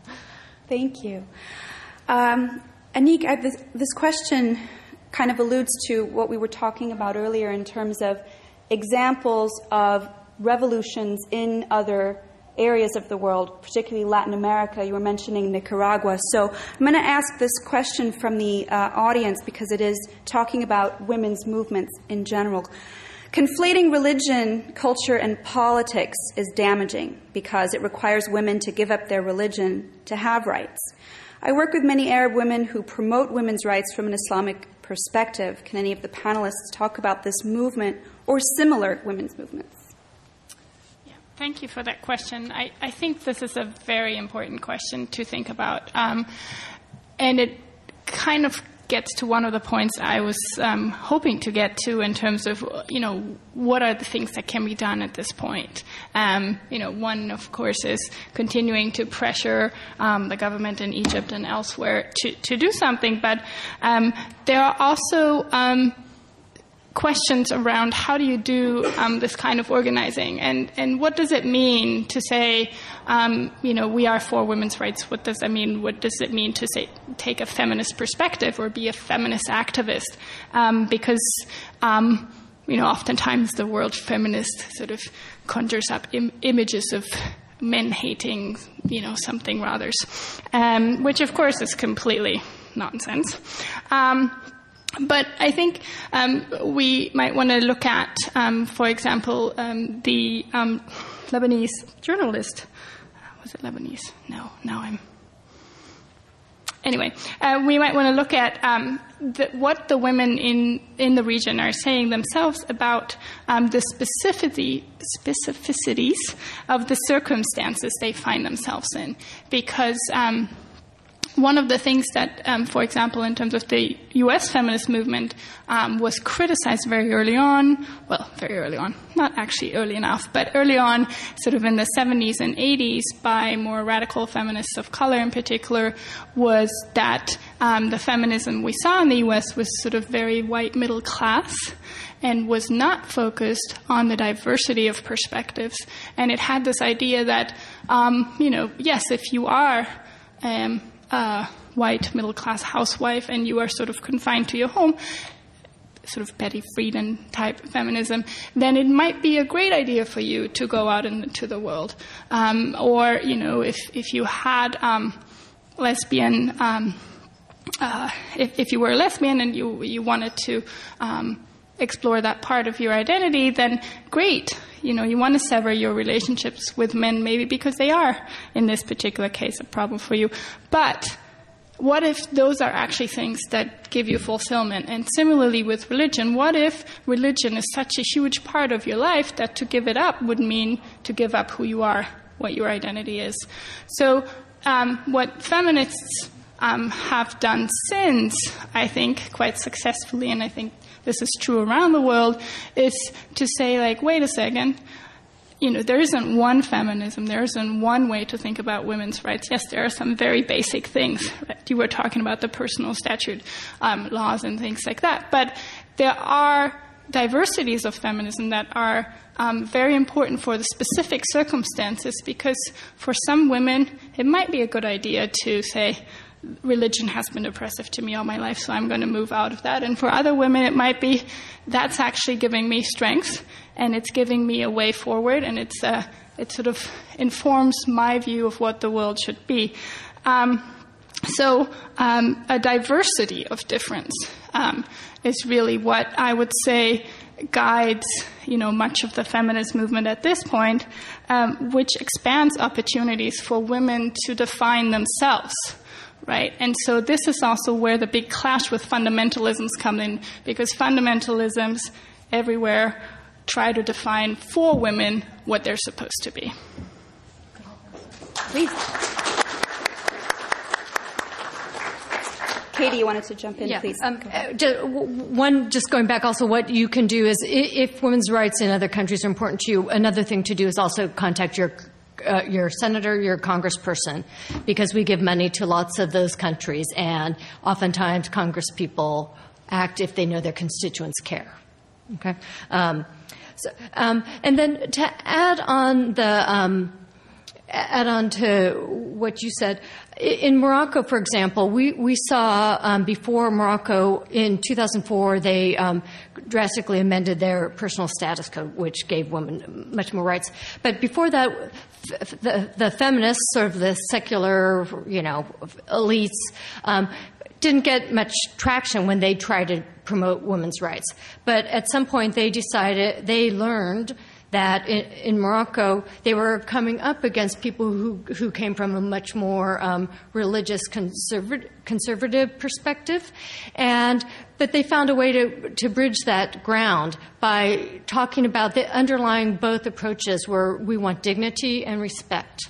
S1: Thank you. Um, Anik, I, this, this question kind of alludes to what we were talking about earlier in terms of examples of revolutions in other areas of the world, particularly Latin America. You were mentioning Nicaragua. So I'm going to ask this question from the uh, audience because it is talking about women's movements in general. Conflating religion, culture, and politics is damaging because it requires women to give up their religion to have rights. I work with many Arab women who promote women's rights from an Islamic perspective. Can any of the panelists talk about this movement or similar women's movements?
S4: Yeah, thank you for that question. I, I think this is a very important question to think about. Um, and it kind of gets to one of the points I was um, hoping to get to in terms of, you know, what are the things that can be done at this point? Um, you know, one, of course, is continuing to pressure um, the government in Egypt and elsewhere to, to do something. But um, there are also um, questions around how do you do um, this kind of organizing, and and what does it mean to say, um, you know, we are for women's rights? What does that mean? What does it mean to say take a feminist perspective or be a feminist activist? Um, because um, you know, oftentimes the word feminist sort of conjures up im- images of men hating, you know, something rather, um, which of course is completely nonsense. Um, But I think um, we might want to look at, um, for example, um, the um, Lebanese journalist. Was it Lebanese? No, now I'm... Anyway, uh, we might want to look at um, the, what the women in, in the region are saying themselves about um, the specificity, specificities of the circumstances they find themselves in. Because um, one of the things that, um, for example, in terms of the U S feminist movement, um, was criticized very early on, well, very early on, not actually early enough, but early on, sort of in the seventies and eighties, by more radical feminists of color in particular, was that um, the feminism we saw in the U S was sort of very white middle class, and was not focused on the diversity of perspectives. And it had this idea that, um, you know, yes, if you are um, a white middle-class housewife and you are sort of confined to your home, sort of Betty Friedan type feminism, then it might be a great idea for you to go out into the world. Um, or, you know, if, if you had um, lesbian, um, uh, if, if you were a lesbian and you, you wanted to um, explore that part of your identity, then great. You know, you want to sever your relationships with men, maybe because they are, in this particular case, a problem for you. But what if those are actually things that give you fulfillment? And similarly with religion, what if religion is such a huge part of your life that to give it up would mean to give up who you are, what your identity is? So um, what feminists um, have done since, I think, quite successfully, and I think this is true around the world, is to say, like, wait a second, you know, there isn't one feminism, there isn't one way to think about women's rights. Yes, there are some very basic things. Right? You were talking about the personal statute um, laws and things like that. But there are diversities of feminism that are um, very important for the specific circumstances, because for some women, it might be a good idea to say, religion has been oppressive to me all my life, so I'm going to move out of that. And for other women, it might be, that's actually giving me strength, and it's giving me a way forward, and it's uh, it sort of informs my view of what the world should be. Um, so um, a diversity of difference um, is really what I would say guides, you know, much of the feminist movement at this point, um, which expands opportunities for women to define themselves. Right, and so this is also where the big clash with fundamentalisms come in, because fundamentalisms everywhere try to define for women what they're supposed to be.
S1: Please. Katie, you wanted to jump in,
S5: yeah.
S1: please.
S5: Um, uh, just, one, just going back also, what you can do is, if women's rights in other countries are important to you, another thing to do is also contact your Uh, your senator, your congressperson, because we give money to lots of those countries, and oftentimes congresspeople act if they know their constituents care. Okay, um, so, um, and then to add on the um, add on to what you said, in Morocco, for example, we we saw um, before Morocco in two thousand four they um, drastically amended their personal status code, which gave women much more rights. But before that, the, the feminists, sort of the secular, you know, elites, um, didn't get much traction when they tried to promote women's rights. But at some point, they decided, they learned that in, in Morocco, they were coming up against people who, who came from a much more um, religious, conservative, conservative perspective. And but they found a way to, to bridge that ground by talking about the underlying both approaches, where we want dignity and respect.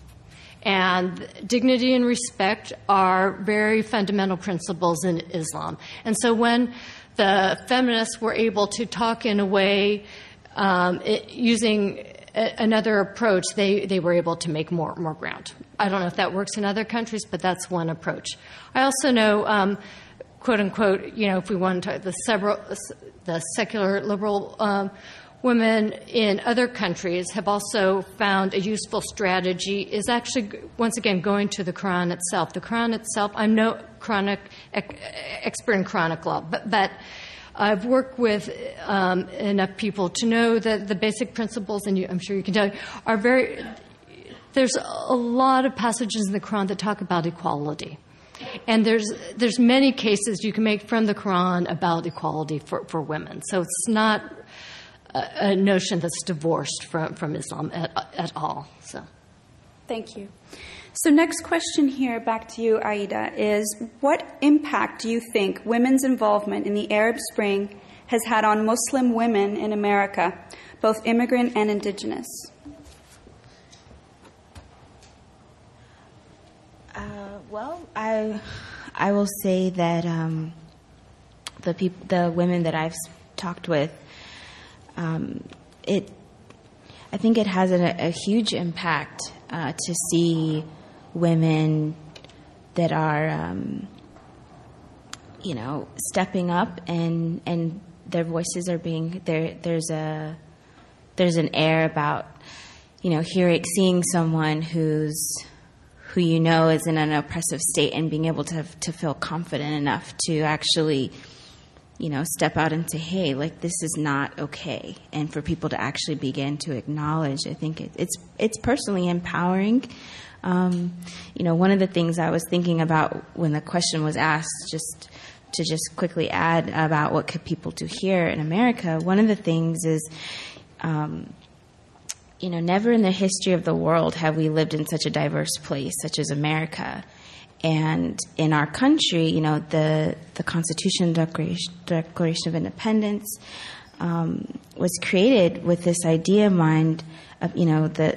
S5: And dignity and respect are very fundamental principles in Islam. And so when the feminists were able to talk in a way um, it, using a, another approach, they, they were able to make more, more ground. I don't know if that works in other countries, but that's one approach. I also know, um, quote unquote, you know, if we want to, the, several, the secular liberal um, women in other countries have also found a useful strategy is actually, once again, going to the Quran itself. The Quran itself, I'm no Quranic, expert in Quranic law, but, but I've worked with um, enough people to know that the basic principles, and you, I'm sure you can tell, are very, there's a lot of passages in the Quran that talk about equality. And there's there's many cases you can make from the Quran about equality for, for women. So it's not a, a notion that's divorced from, from Islam at, at all. So,
S1: thank you. So next question here, back to you, Aida, is what impact do you think women's involvement in the Arab Spring has had on Muslim women in America, both immigrant and indigenous?
S3: Uh, well, I I will say that um, the peop- the women that I've talked with, um, it I think it has a, a huge impact uh, to see women that are, um, you know, stepping up and and their voices are being there. There's a there's an air about, you know, hearing seeing someone who's who you know is in an oppressive state and being able to to feel confident enough to actually, you know, step out and say, hey, like, this is not okay, and for people to actually begin to acknowledge. I think it, it's it's personally empowering. Um, you know, one of the things I was thinking about when the question was asked, just to just quickly add about what could people do here in America, one of the things is, um, you know, never in the history of the world have we lived in such a diverse place, such as America. And in our country, you know, the, the Constitution Declaration, Declaration of Independence um, was created with this idea in mind of, you know, the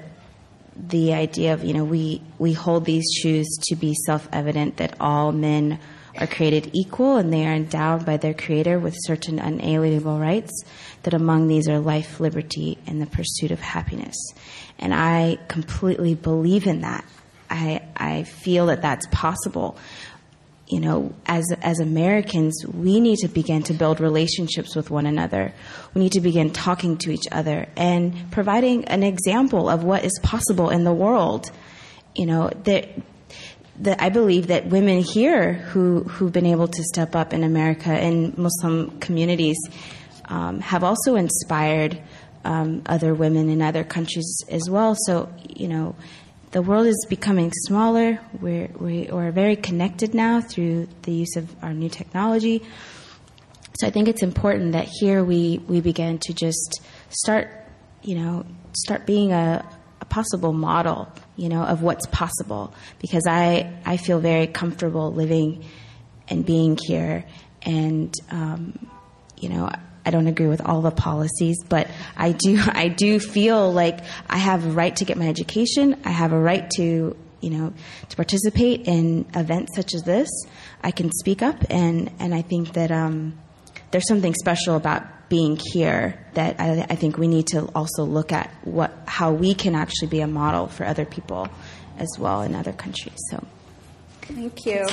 S3: the idea of, you know, we, we hold these truths to be self-evident that all men are created equal and they are endowed by their Creator with certain unalienable rights, that among these are life, liberty, and the pursuit of happiness. And I completely believe in that. I I feel that that's possible. You know, as as Americans, we need to begin to build relationships with one another. We need to begin talking to each other and providing an example of what is possible in the world. You know, that that I believe that women here who who've been able to step up in America and Muslim communities um, have also inspired um, other women in other countries as well. So, you know, the world is becoming smaller. We're, we, we're very connected now through the use of our new technology. So I think it's important that here we, we begin to just start, you know, start being a, a possible model, you know, of what's possible. Because I, I feel very comfortable living and being here. And, um, you know, I don't agree with all the policies, but I do I do feel like I have a right to get my education. I have a right to, you know, to participate in events such as this. I can speak up, and, and I think that um, there's something special about being here that I, I think we need to also look at what how we can actually be a model for other people as well in other countries. So,
S1: thank you.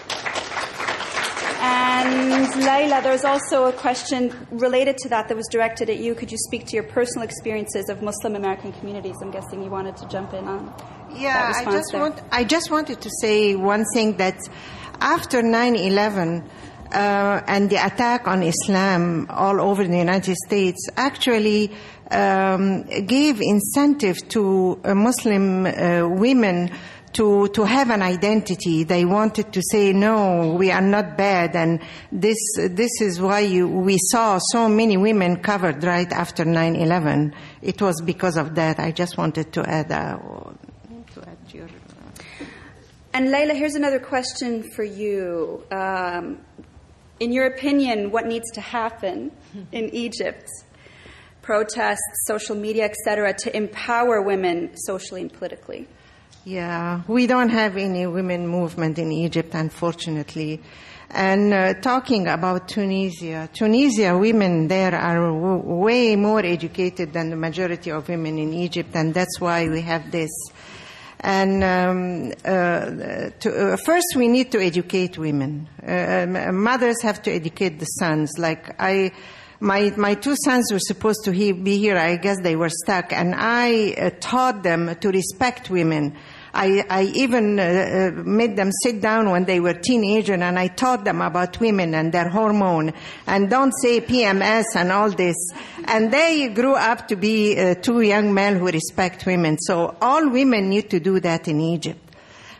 S1: And Layla, there's also a question related to that that was directed at you. Could you speak to your personal experiences of Muslim American communities? I'm guessing you wanted to jump in on
S2: yeah,
S1: that response
S2: I just
S1: there.
S2: want I just wanted to say one thing, that after nine eleven uh, and the attack on Islam all over the United States actually um, gave incentive to uh, Muslim uh, women to to have an identity. They wanted to say, no, we are not bad, and this this is why you, we saw so many women covered right after nine eleven. It was because of that. I just wanted to add uh, to add your. Uh...
S1: And Layla, here's another question for you. Um, in your opinion, what needs to happen in Egypt? Protests, social media, et cetera, to empower women socially and politically?
S2: Yeah, we don't have any women movement in Egypt, unfortunately. And uh, talking about Tunisia, Tunisia women there are w- way more educated than the majority of women in Egypt, and that's why we have this. And um, uh, to, uh, first, we need to educate women. Uh, mothers have to educate the sons. Like I. My my two sons were supposed to he, be here. I guess they were stuck, and I uh, taught them to respect women. I, I even uh, uh, made them sit down when they were teenagers, and I taught them about women and their hormone, and don't say P M S and all this. And they grew up to be uh, two young men who respect women. So all women need to do that in Egypt.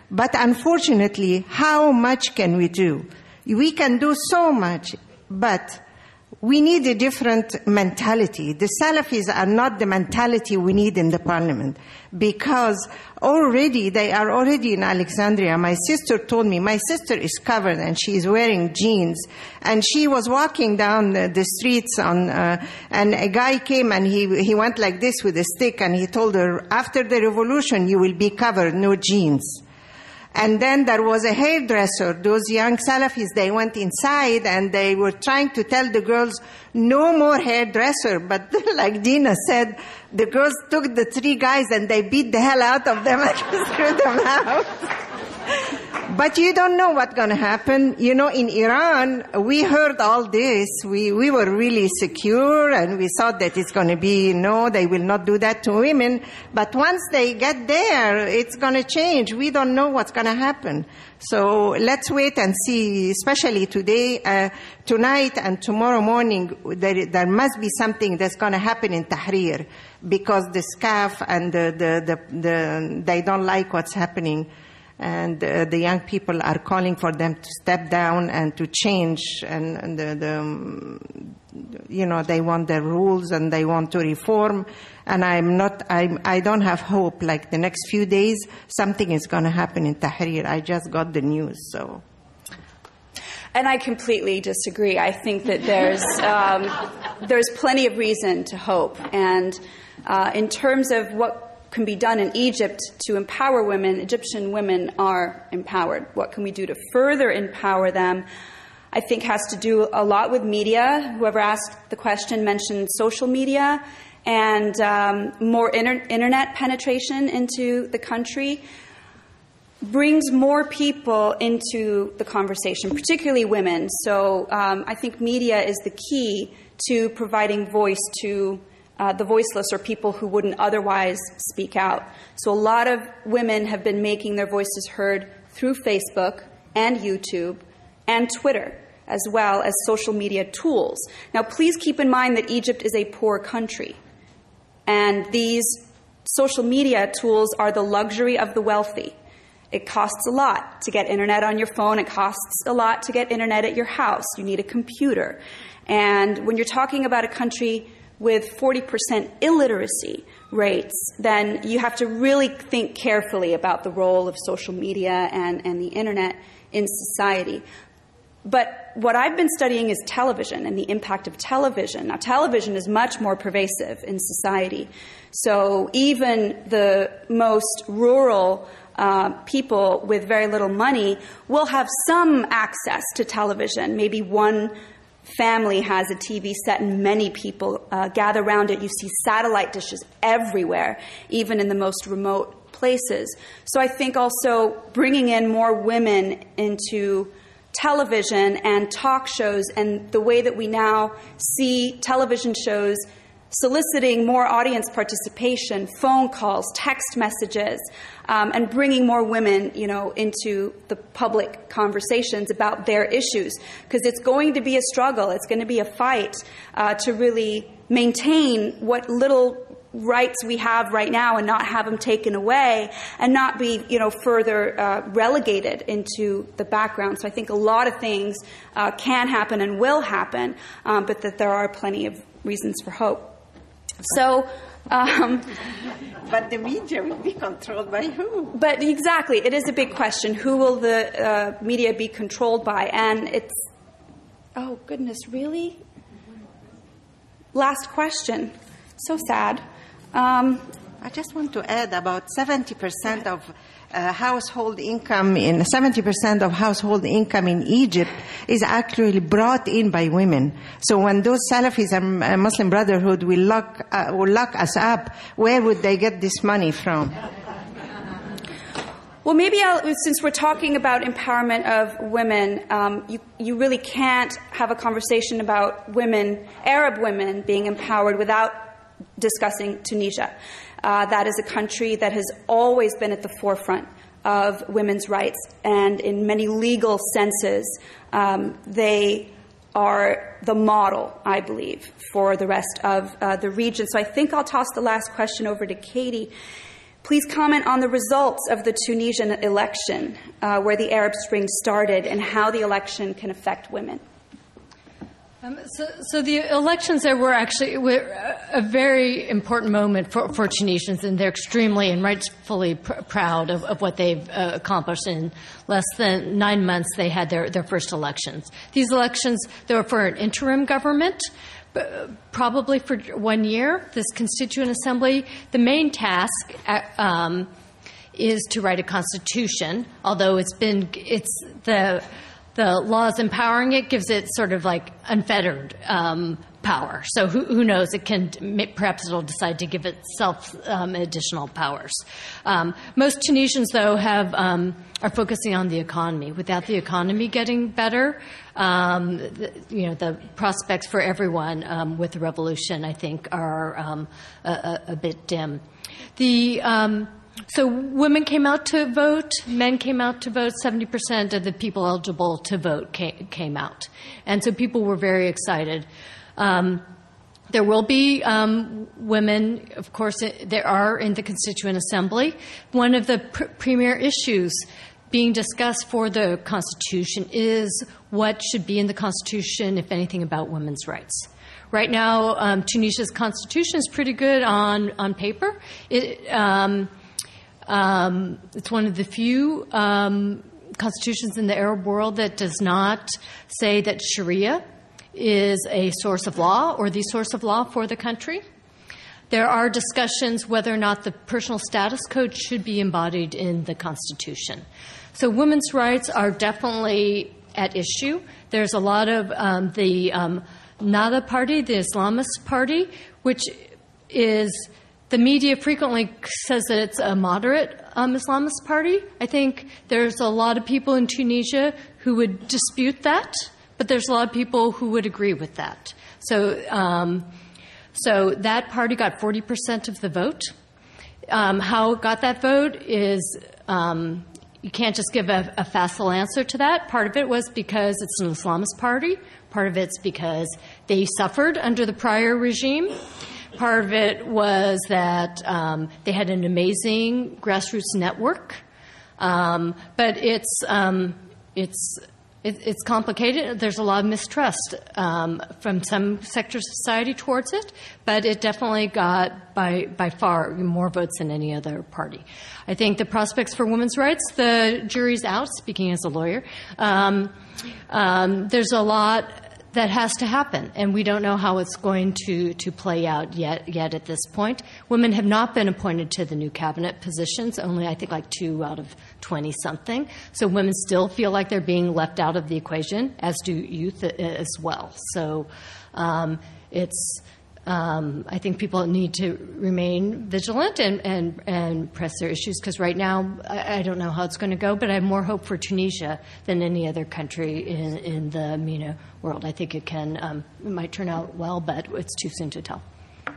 S2: But unfortunately, how much can we do? We can do so much, but we need a different mentality. The Salafis are not the mentality we need in the parliament, because already, they are already in Alexandria. My sister told me, my sister is covered and she is wearing jeans, and she was walking down the, the streets on, uh, and a guy came and he, he went like this with a stick, and he told her, after the revolution you will be covered, no jeans. And then there was a hairdresser. Those young Salafis, they went inside and they were trying to tell the girls, no more hairdresser. But like Dina said, the girls took the three guys and they beat the hell out of them and threw them out. But you don't know what's going to happen. You know, in Iran, we heard all this. We, we were really secure, and we thought that it's going to be, no, they will not do that to women. But once they get there, it's going to change. We don't know what's going to happen. So let's wait and see, especially today, uh, tonight and tomorrow morning, there, there must be something that's going to happen in Tahrir, because the S C A F and the, the, the, the, they don't like what's happening. And uh, the young people are calling for them to step down and to change. And, and the, the um, you know, they want their rules and they want to reform. And I'm not, I'm, I don't have hope. Like the next few days, something is going to happen in Tahrir. I just got the news, so.
S1: And I completely disagree. I think that there's um, there's plenty of reason to hope. And uh, in terms of what can be done in Egypt to empower women, Egyptian women are empowered. What can we do to further empower them? I think has to do a lot with media. Whoever asked the question mentioned social media and um, more inter- internet penetration into the country brings more people into the conversation, particularly women. So um, I think media is the key to providing voice to Uh, the voiceless, or people who wouldn't otherwise speak out. So a lot of women have been making their voices heard through Facebook and YouTube and Twitter, as well as social media tools. Now, please keep in mind that Egypt is a poor country, and these social media tools are the luxury of the wealthy. It costs a lot to get internet on your phone. It costs a lot to get internet at your house. You need a computer. And when you're talking about a country with forty percent illiteracy rates, then you have to really think carefully about the role of social media and, and the internet in society. But what I've been studying is television and the impact of television. Now, television is much more pervasive in society. So even the most rural uh, people with very little money will have some access to television, maybe one family has a T V set and many people uh, gather around it. You see satellite dishes everywhere, even in the most remote places. So I think also bringing in more women into television and talk shows, and the way that we now see television shows soliciting more audience participation, phone calls, text messages, um, and bringing more women, you know, into the public conversations about their issues. Because it's going to be a struggle. It's going to be a fight uh, to really maintain what little rights we have right now and not have them taken away and not be, you know, further uh, relegated into the background. So I think a lot of things uh, can happen and will happen, um, but that there are plenty of reasons for hope. So, um,
S2: but the media will be controlled by who?
S1: But exactly, it is a big question. Who will the uh, media be controlled by? And it's, oh goodness, really? Last question. So sad. Um,
S2: I just want to add about seventy percent of uh, household income in seventy percent of household income in Egypt is actually brought in by women. So when those Salafis and uh, Muslim Brotherhood will lock uh, will lock us up, where would they get this money from?
S1: Well, maybe I'll, since we're talking about empowerment of women, um, you, you really can't have a conversation about women, Arab women, being empowered without discussing Tunisia. Uh, that is a country that has always been at the forefront of women's rights, and in many legal senses, um, they are the model, I believe, for the rest of uh, the region. So I think I'll toss the last question over to Katie. please comment on the results of the Tunisian election, uh, where the Arab Spring started, and how the election can affect women.
S5: Um, so, so the elections there were actually were a very important moment for, for Tunisians, and they're extremely and rightfully pr- proud of, of what they've uh, accomplished. In less than nine months, they had their, their first elections. These elections, they were for an interim government, probably for one year. This Constituent Assembly, the main task um, is to write a constitution, although it's been it's the the laws empowering it gives it sort of like unfettered um, power. So who, who knows? It can perhaps it'll decide to give itself um, additional powers. Um, most Tunisians, though, have um, are focusing on the economy. Without the economy getting better, um, the, you know, the prospects for everyone um, with the revolution, I think, are um, a, a, a bit dim. The um, So women came out to vote, men came out to vote, seventy percent of the people eligible to vote came, came out. And so people were very excited. Um, there will be um, women, of course, there are in the Constituent Assembly. One of the pr- premier issues being discussed for the Constitution is what should be in the Constitution, if anything, about women's rights. Right now, um, Tunisia's Constitution is pretty good on, on paper. It, um, Um, it's one of the few um, constitutions in the Arab world that does not say that Sharia is a source of law or the source of law for the country. There are discussions whether or not the personal status code should be embodied in the Constitution. So women's rights are definitely at issue. There's a lot of um, the um, Nahda Party, the Islamist Party, which is... The media frequently says that it's a moderate um, Islamist party. I think there's a lot of people in Tunisia who would dispute that, but there's a lot of people who would agree with that. So, um, so that party got forty percent of the vote. Um, how it got that vote is um, you can't just give a, a facile answer to that. Part of it was because it's an Islamist party. Part of it's because they suffered under the prior regime. Part of it was that um, they had an amazing grassroots network, um, but it's um, it's it, it's complicated. There's a lot of mistrust um, from some sectors of society towards it, but it definitely got by by far more votes than any other party. I think the prospects for women's rights, the jury's out. Speaking as a lawyer, um, um, there's a lot that has to happen, and we don't know how it's going to, to play out yet yet at this point. Women have not been appointed to the new cabinet positions, only I think like two out of twenty-something. So women still feel like they're being left out of the equation, as do youth as well. So um, it's um, I think people need to remain vigilant and, and, and press their issues, because right now I, I don't know how it's going to go, but I have more hope for Tunisia than any other country in, in the MENA world. I think it can um, it might turn out well, but it's too soon to tell.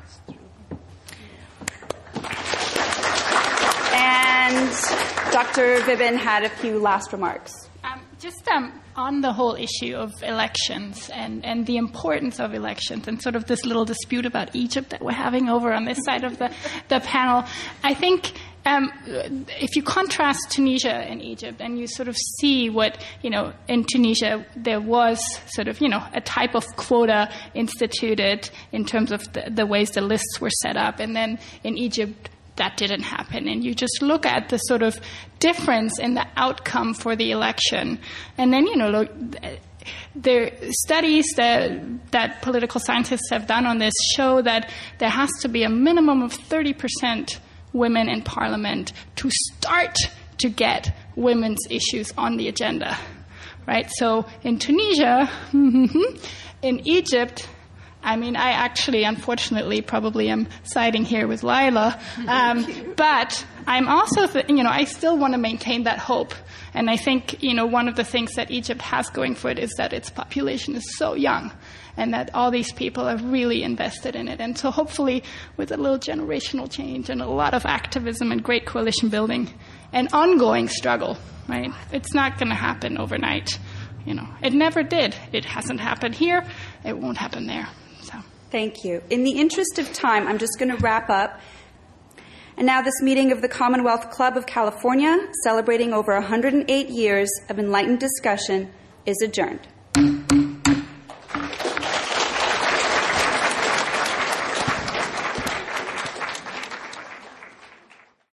S1: And Doctor Vibin had a few last remarks.
S4: Um, just um, on the whole issue of elections and, and the importance of elections and sort of this little dispute about Egypt that we're having over on this side of the, the panel, I think um, if you contrast Tunisia and Egypt and you sort of see what, you know, in Tunisia there was sort of, you know, a type of quota instituted in terms of the, the ways the lists were set up, and then in Egypt that didn't happen. And you just look at the sort of difference in the outcome for the election. And then, you know, look, the studies that, that political scientists have done on this show that there has to be a minimum of thirty percent women in parliament to start to get women's issues on the agenda, right? So in Tunisia, in Egypt, I mean, I actually, unfortunately, probably am siding here with Lila, um, but I'm also, th- you know, I still want to maintain that hope. And I think, you know, one of the things that Egypt has going for it is that its population is so young, and that all these people are really invested in it. And so hopefully, with a little generational change and a lot of activism and great coalition building and ongoing struggle, right, it's not going to happen overnight. You know, it never did. It hasn't happened here. It won't happen there.
S1: Thank you. In the interest of time, I'm just going to wrap up. And now this meeting of the Commonwealth Club of California, celebrating over one hundred eight years of enlightened discussion, is adjourned.